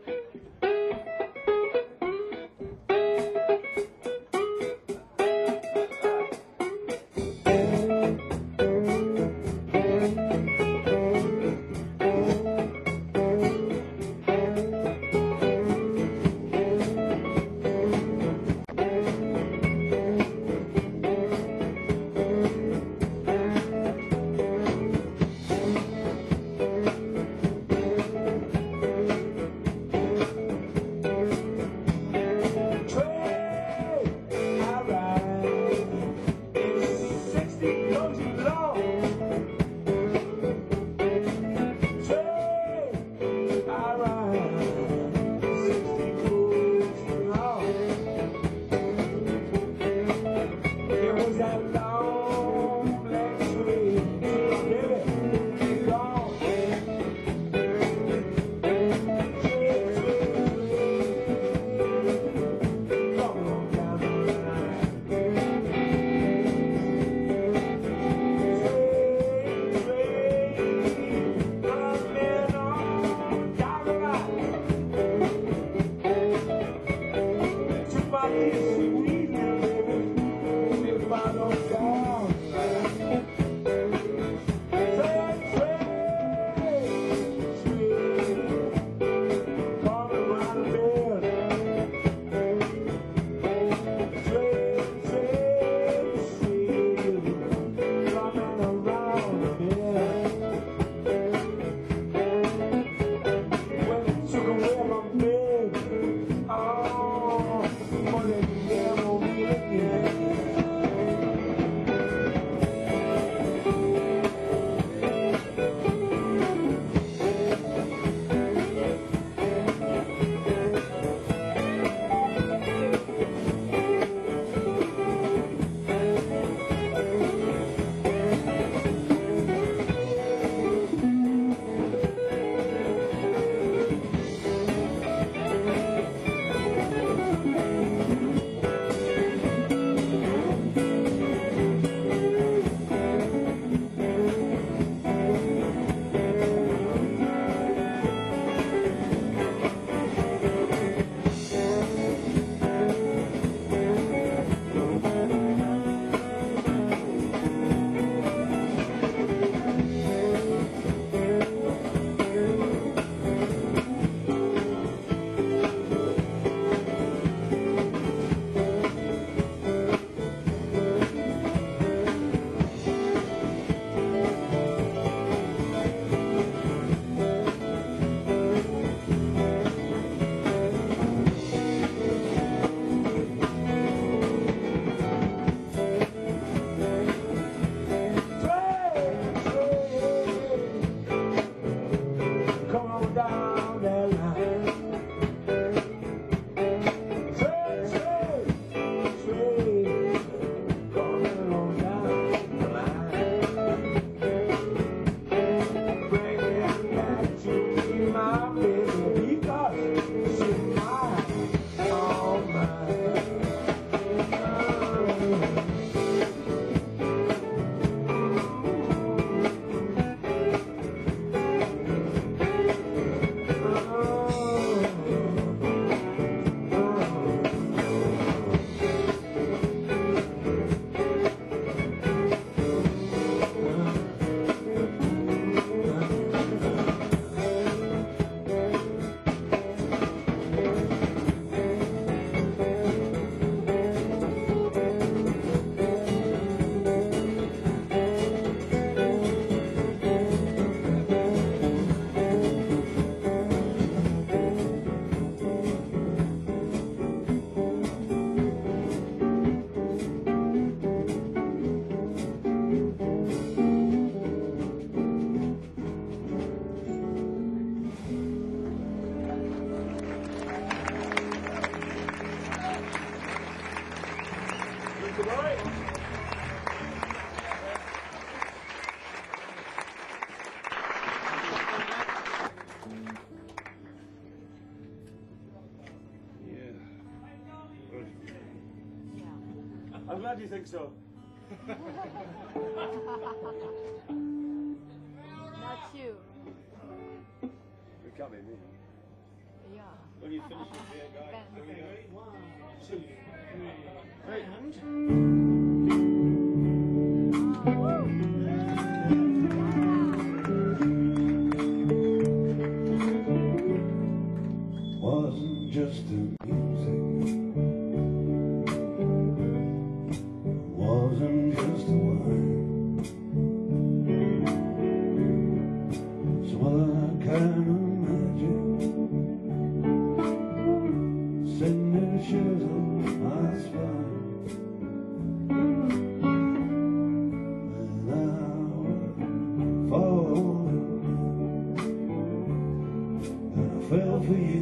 Thank Goodbye. I'm glad you think so. Not you. You're coming, me. Yeah. When you finish with beer, guy. Ben. Okay, one, two, three, and... Wasn't just the music, wasn't just the wine, some other kind of magic, signatures on my spine, and I would fall, and I fell for you.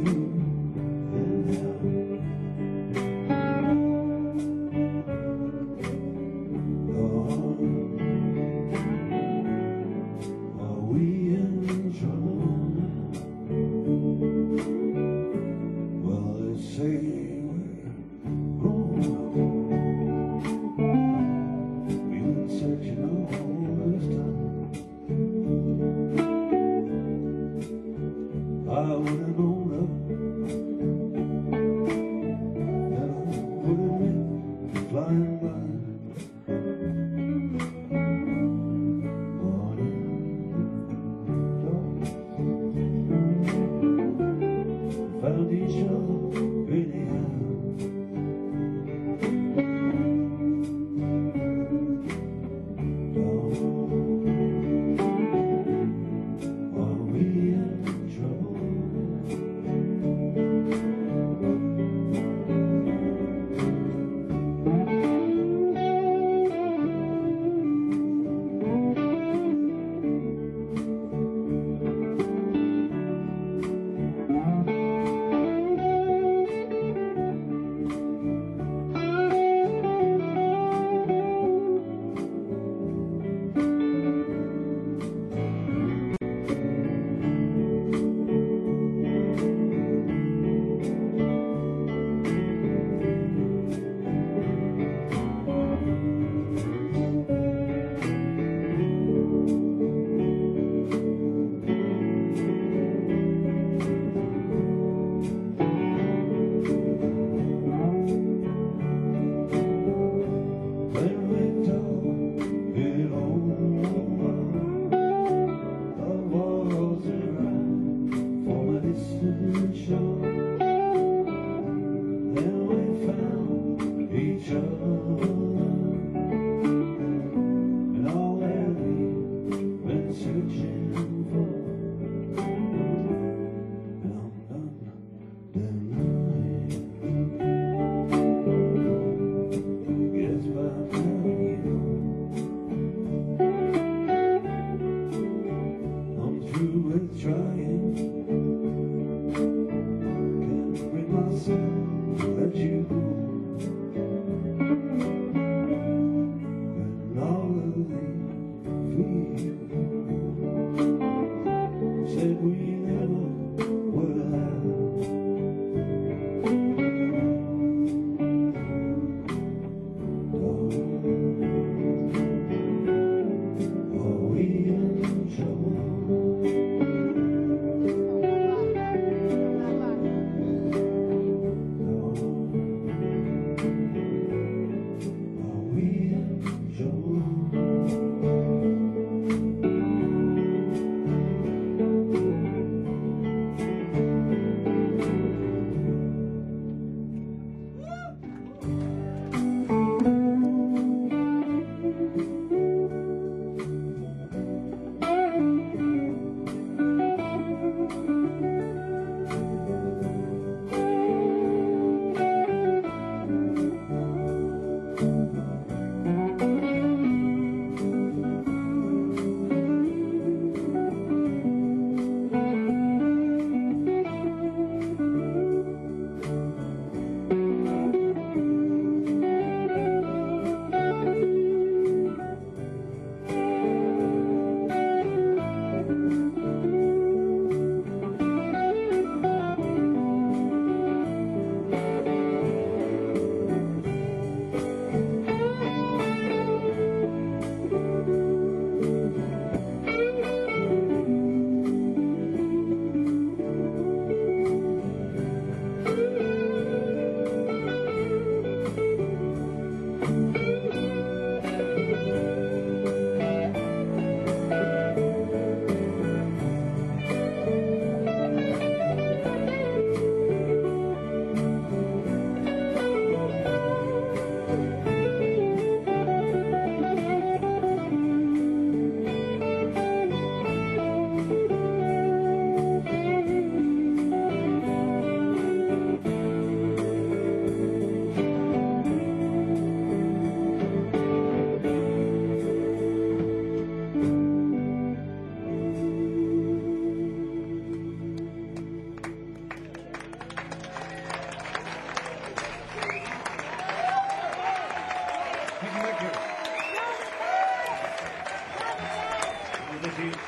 Thank you, thank you. Well, this is-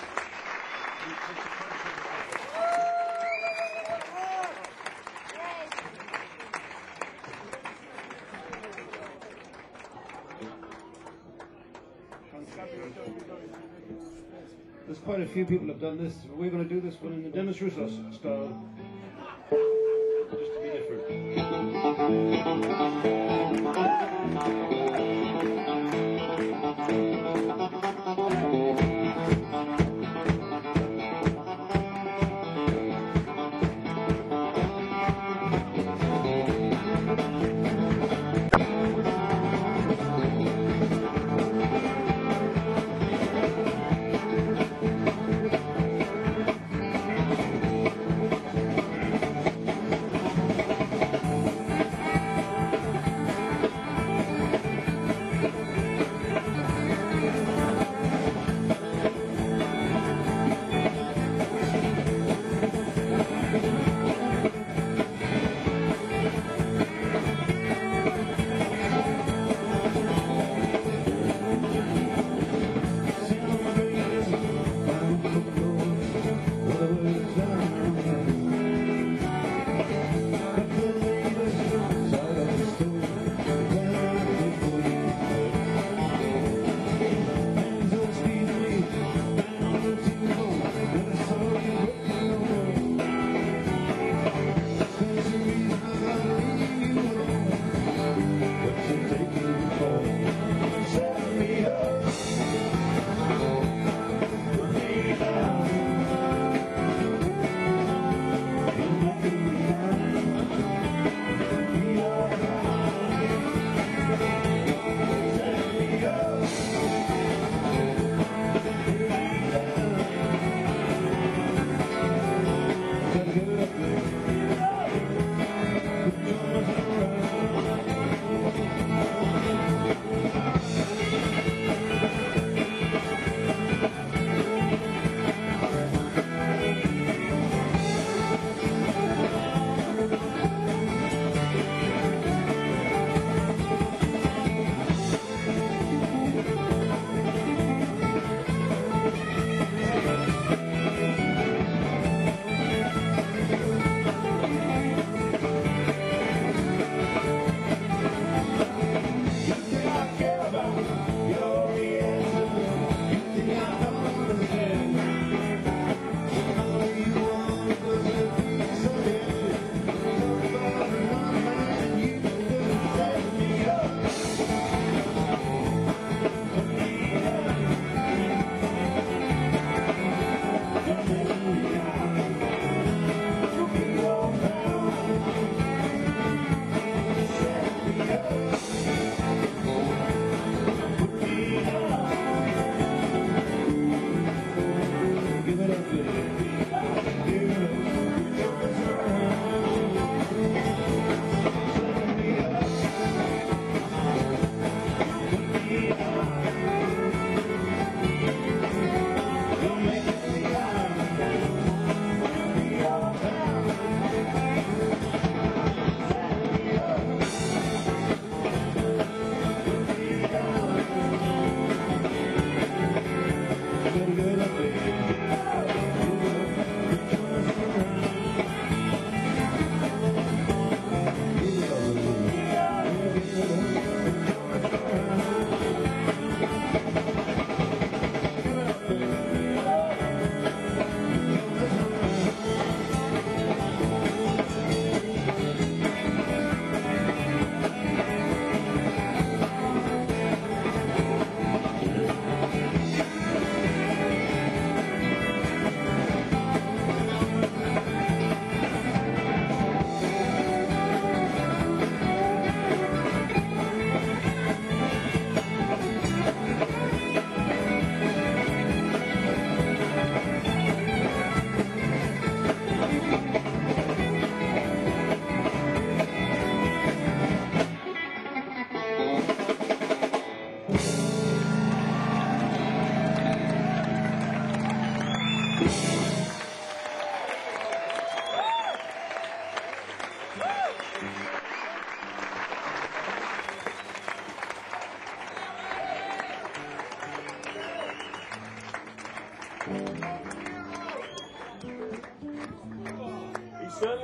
There's quite a few people have done this. We're going to do this one in the Dennis Russo style, just to be different.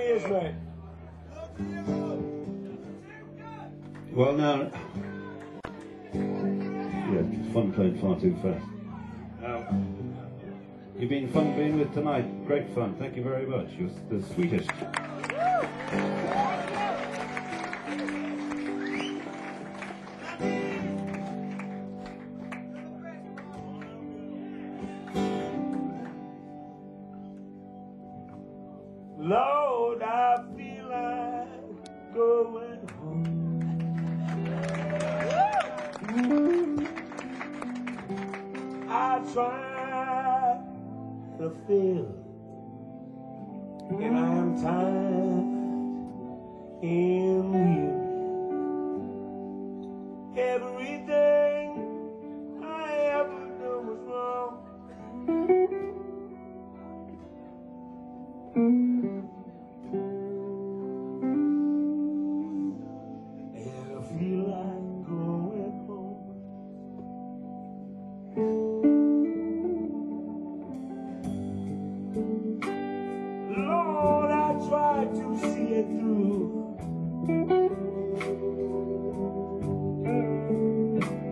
Yes, mate. Well, now, yeah, it's fun playing far too fast. Now, you've been fun being with tonight. Great fun. Thank you very much. You're the sweetest. Lord, I feel like going home. I try to feel, and I am tired and weary. Everything I ever done was wrong. And I feel like going home. Lord, I try to see it through.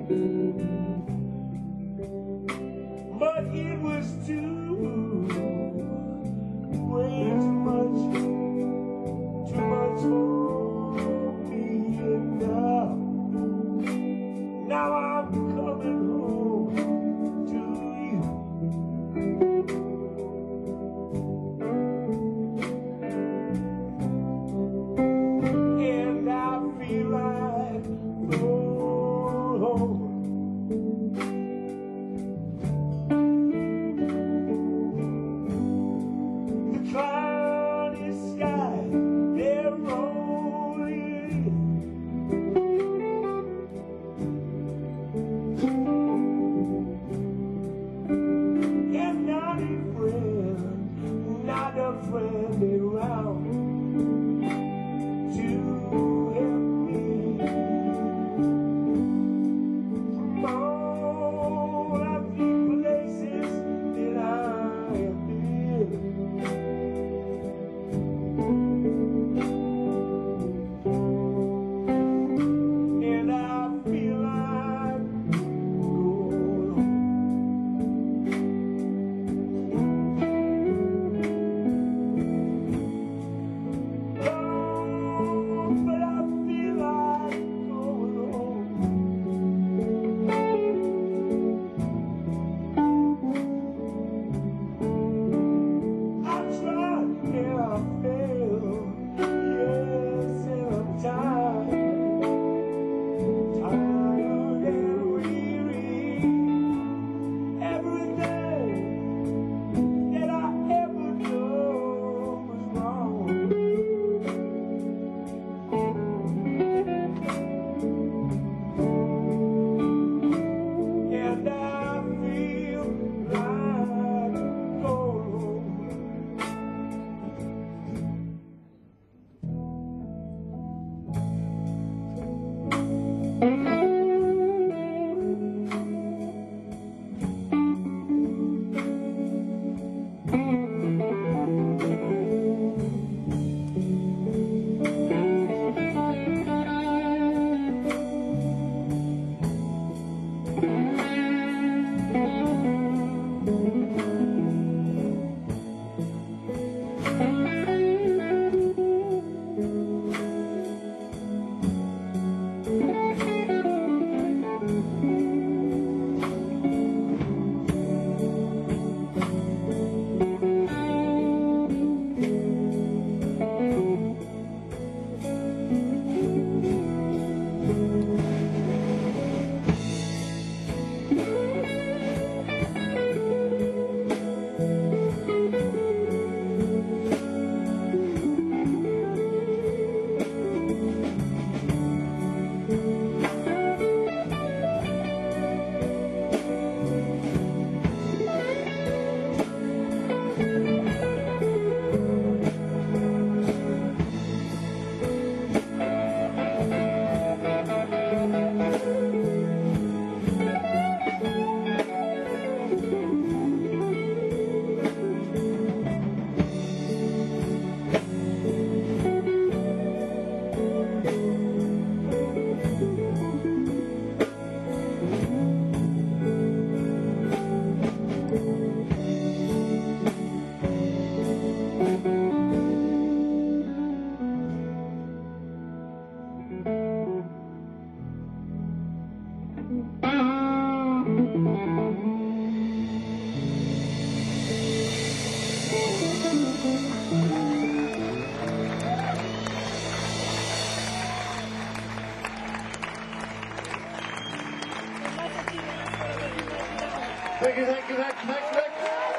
Thank you, thank you, thank you, thank you.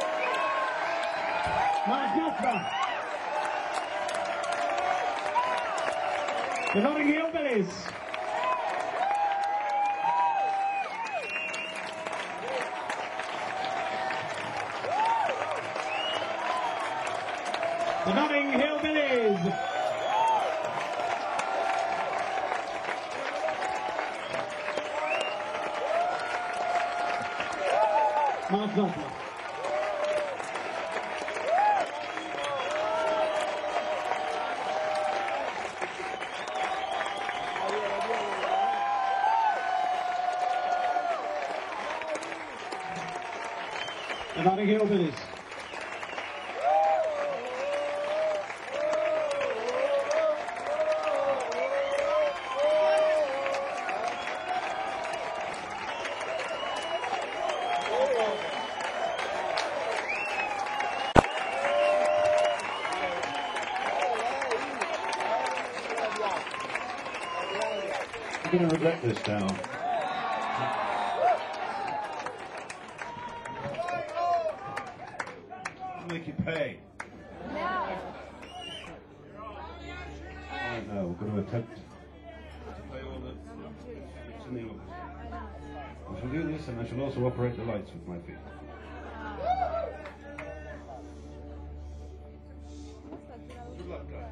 Maranatha. The Notting Hillbillies. The Notting Hillbillies. Mark Knopfler. The Notting Hillbillies. You're going to regret this now. I'll make you pay. Right now, we're going to attempt to play all the tricks in the orchestra. I shall do this, and I shall also operate the lights with my feet. Good luck, guys.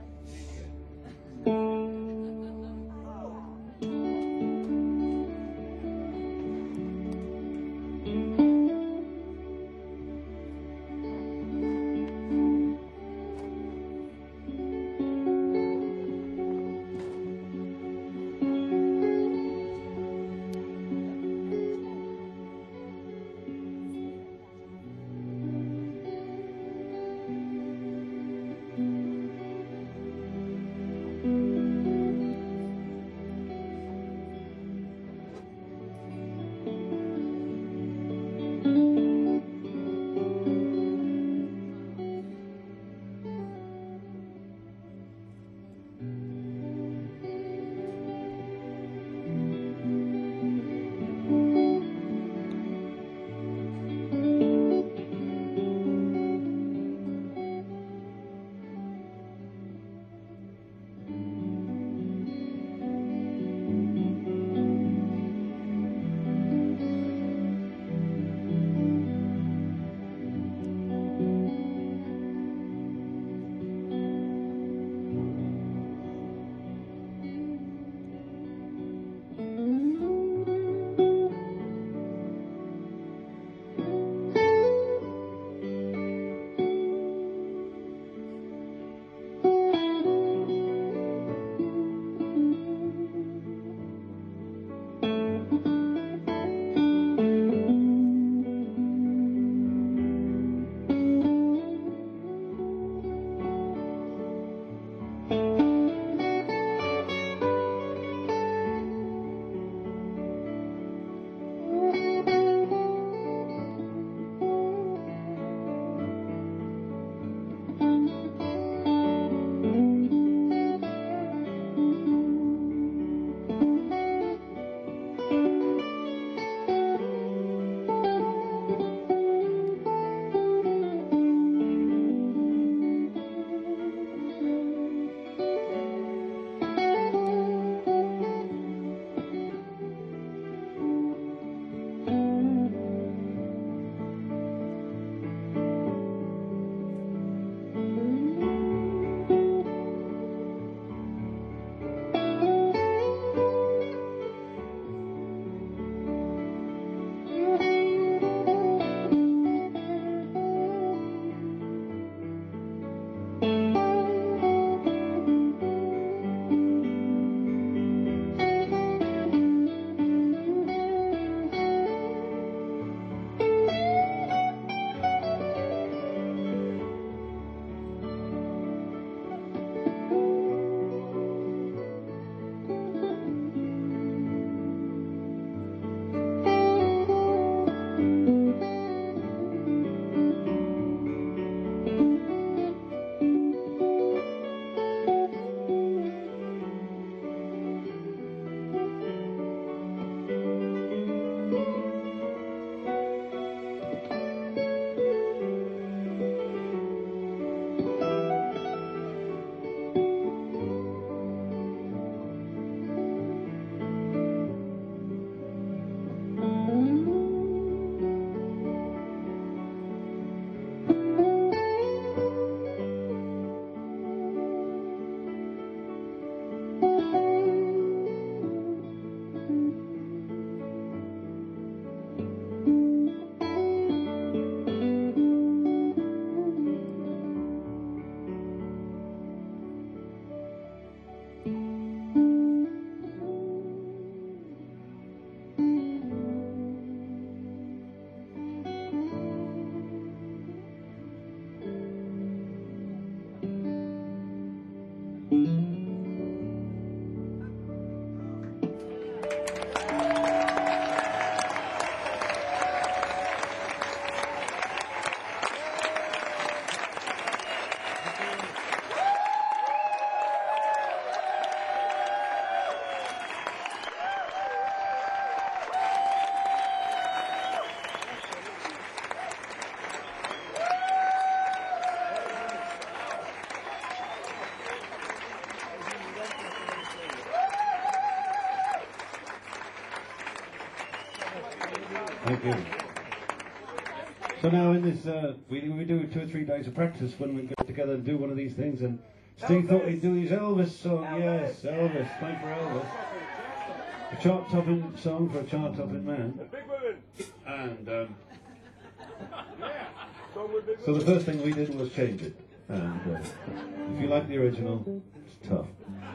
Thank you. So now in this, uh, we, we do two or three days of practice when we get together and do one of these things, and Steve Elvis. thought he'd do his Elvis song. Elvis. Yes, Elvis. Time for Elvis. A chart-topping song for a chart-topping man. Big women. And um, Yeah. Song with big so the women. first thing we did was change it. And uh, if you like the original, it's tough.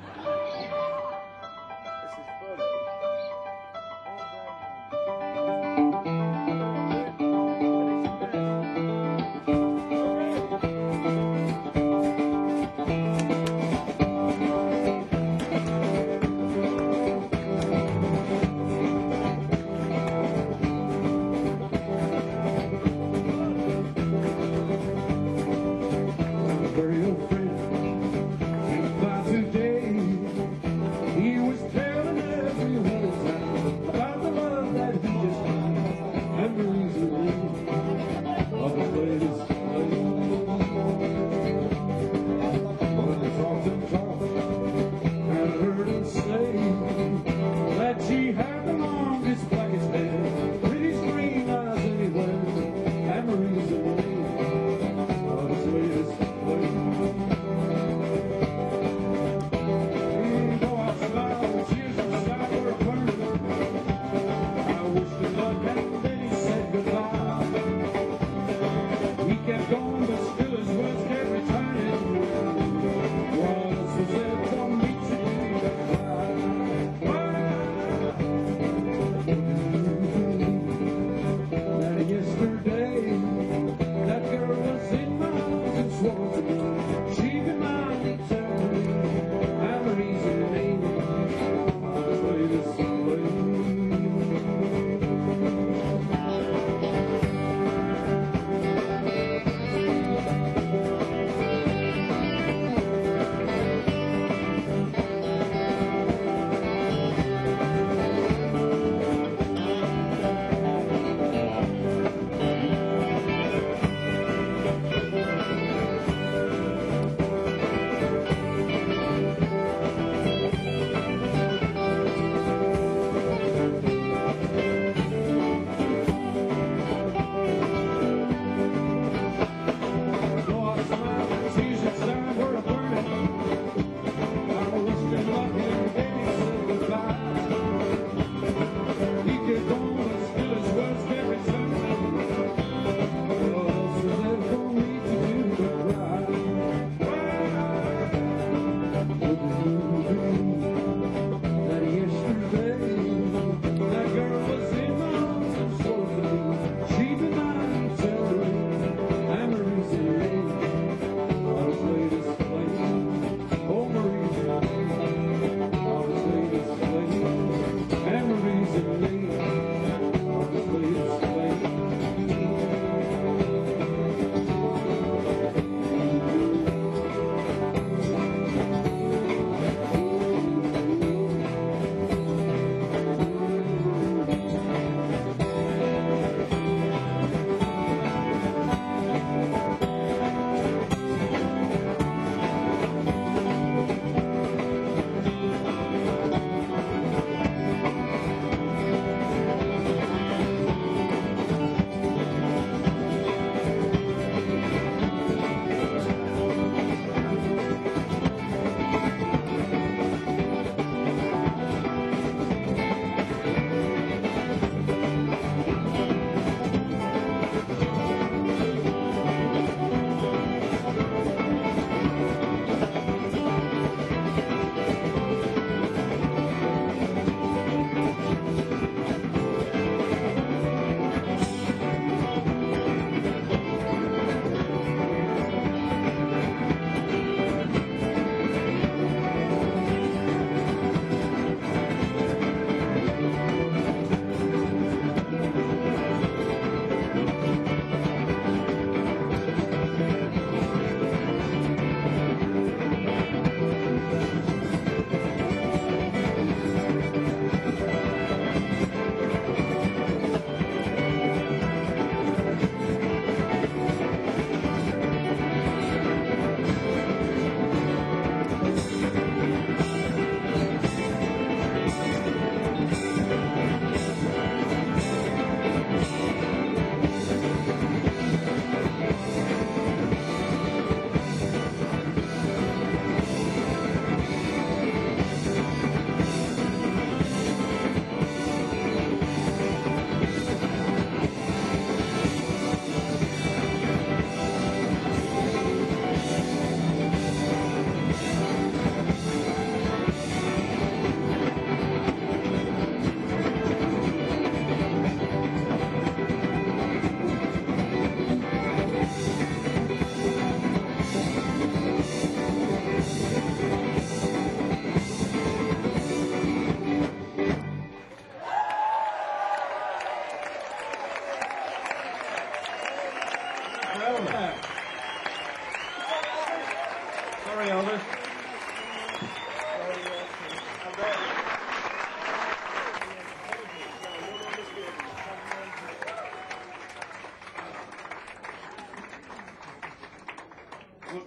This is fun. Very old friend, came by today.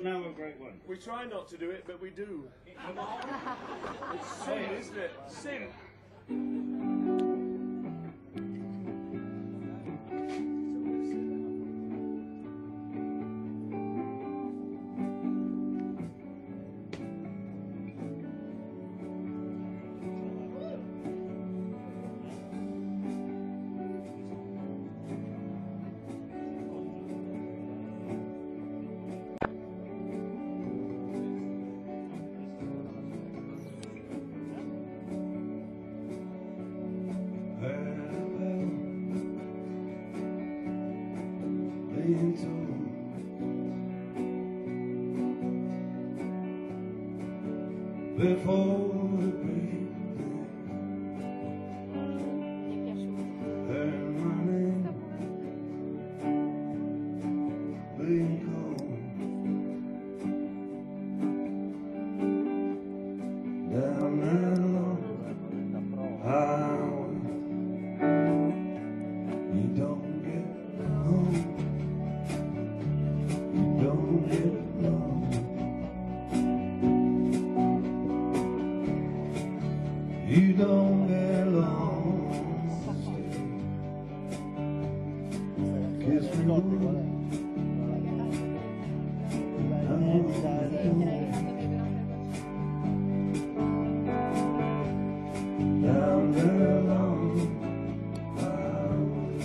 now a great one. We try not to do it, but we do. It's sin, isn't it? Sin. Before the break, heard my name being called down that long highway. You don't get home, you don't get home. You don't get lost. Kiss me down the long highway.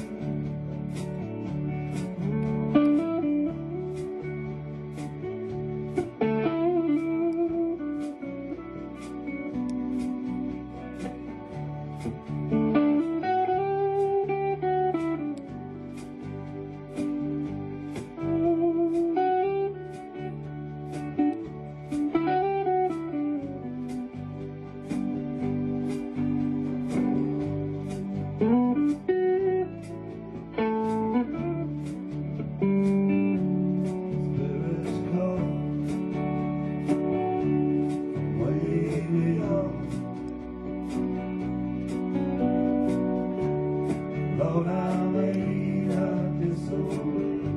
Lord, I laid out this soul.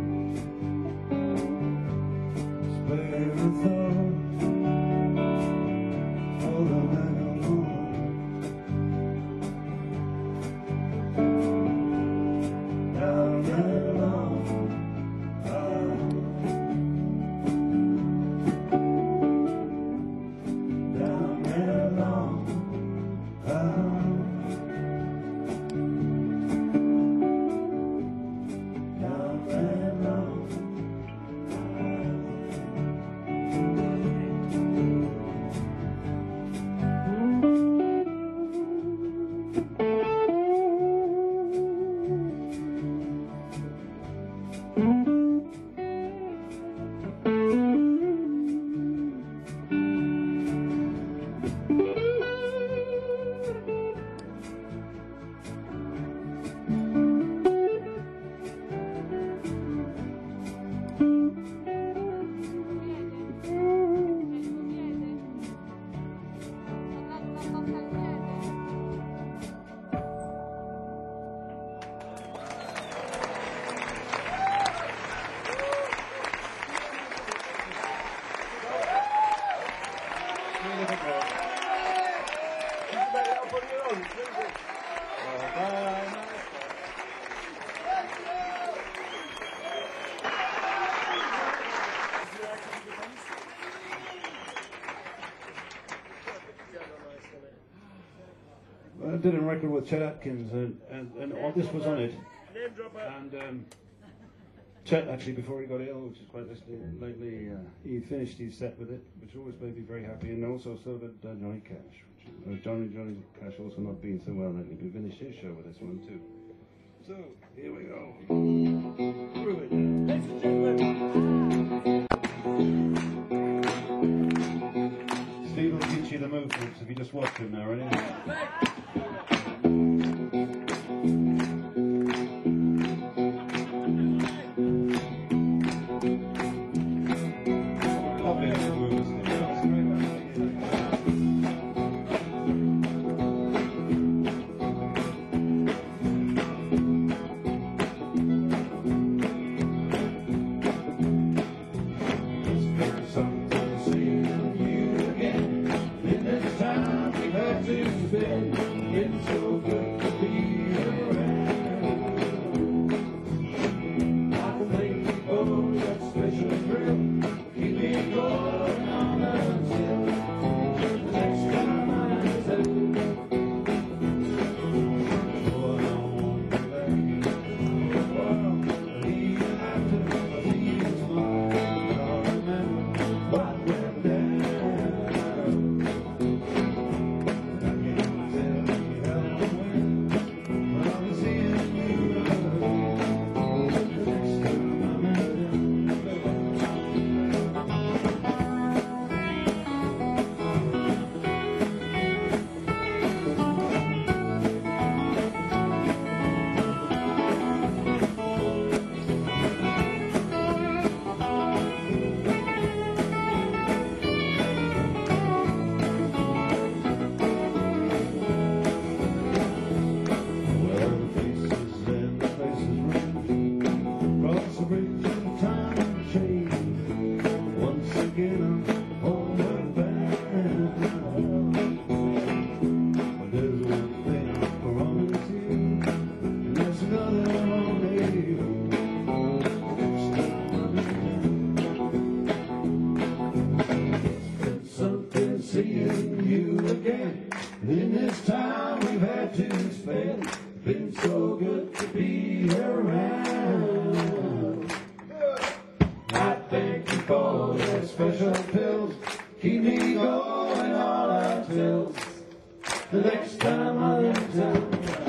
Spare a thought for the man alone. Down that long highway. Down that long highway. I did a record with Chet Atkins, and, and, and all this was on it. And um, Chet, actually, before he got ill, which is quite lately, uh, he finished his set with it, which always made me very happy. And also, so did uh, Johnny Cash. Which, uh, Johnny Johnny Cash also not being so well lately, but he finished his show with this one too. So here we go. Prove it. Ladies and gentlemen. Steve will teach you the movements if you just watch him now, ready? Let's go. been, been so good to be around. I thank you for their special pills, keep me going all until the next time I'm in town.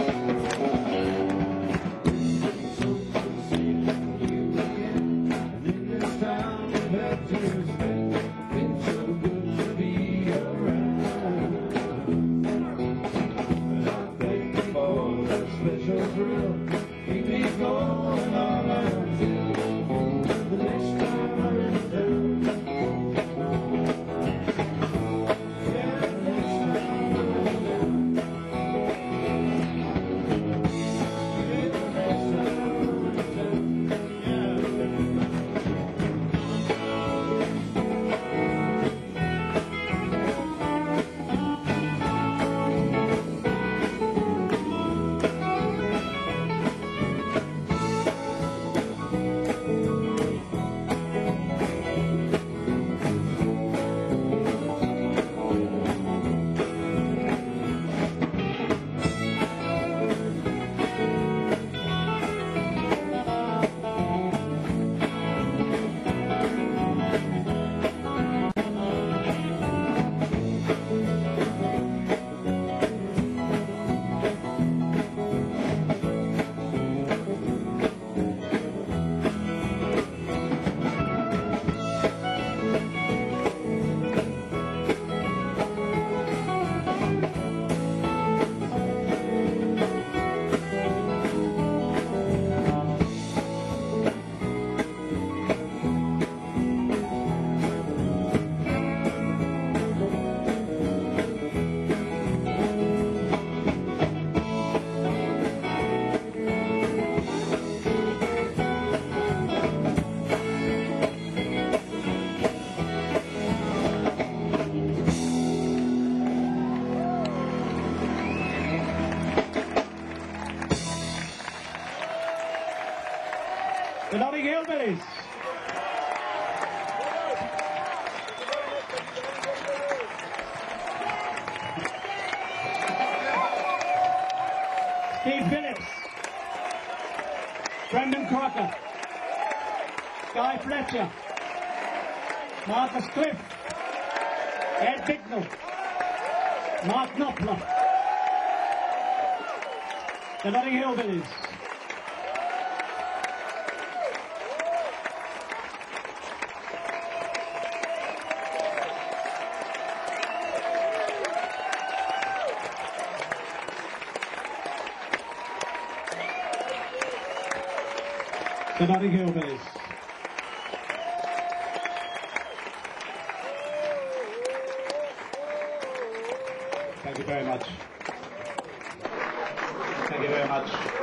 The Notting Hillbillies. Steve Phillips. Brendan Crocker. Guy Fletcher. Marcus Cliff. Ed Bicknell. Mark Knopfler. The Notting Hillbillies. The Notting Hillbillies. Thank you very much. Thank you very much.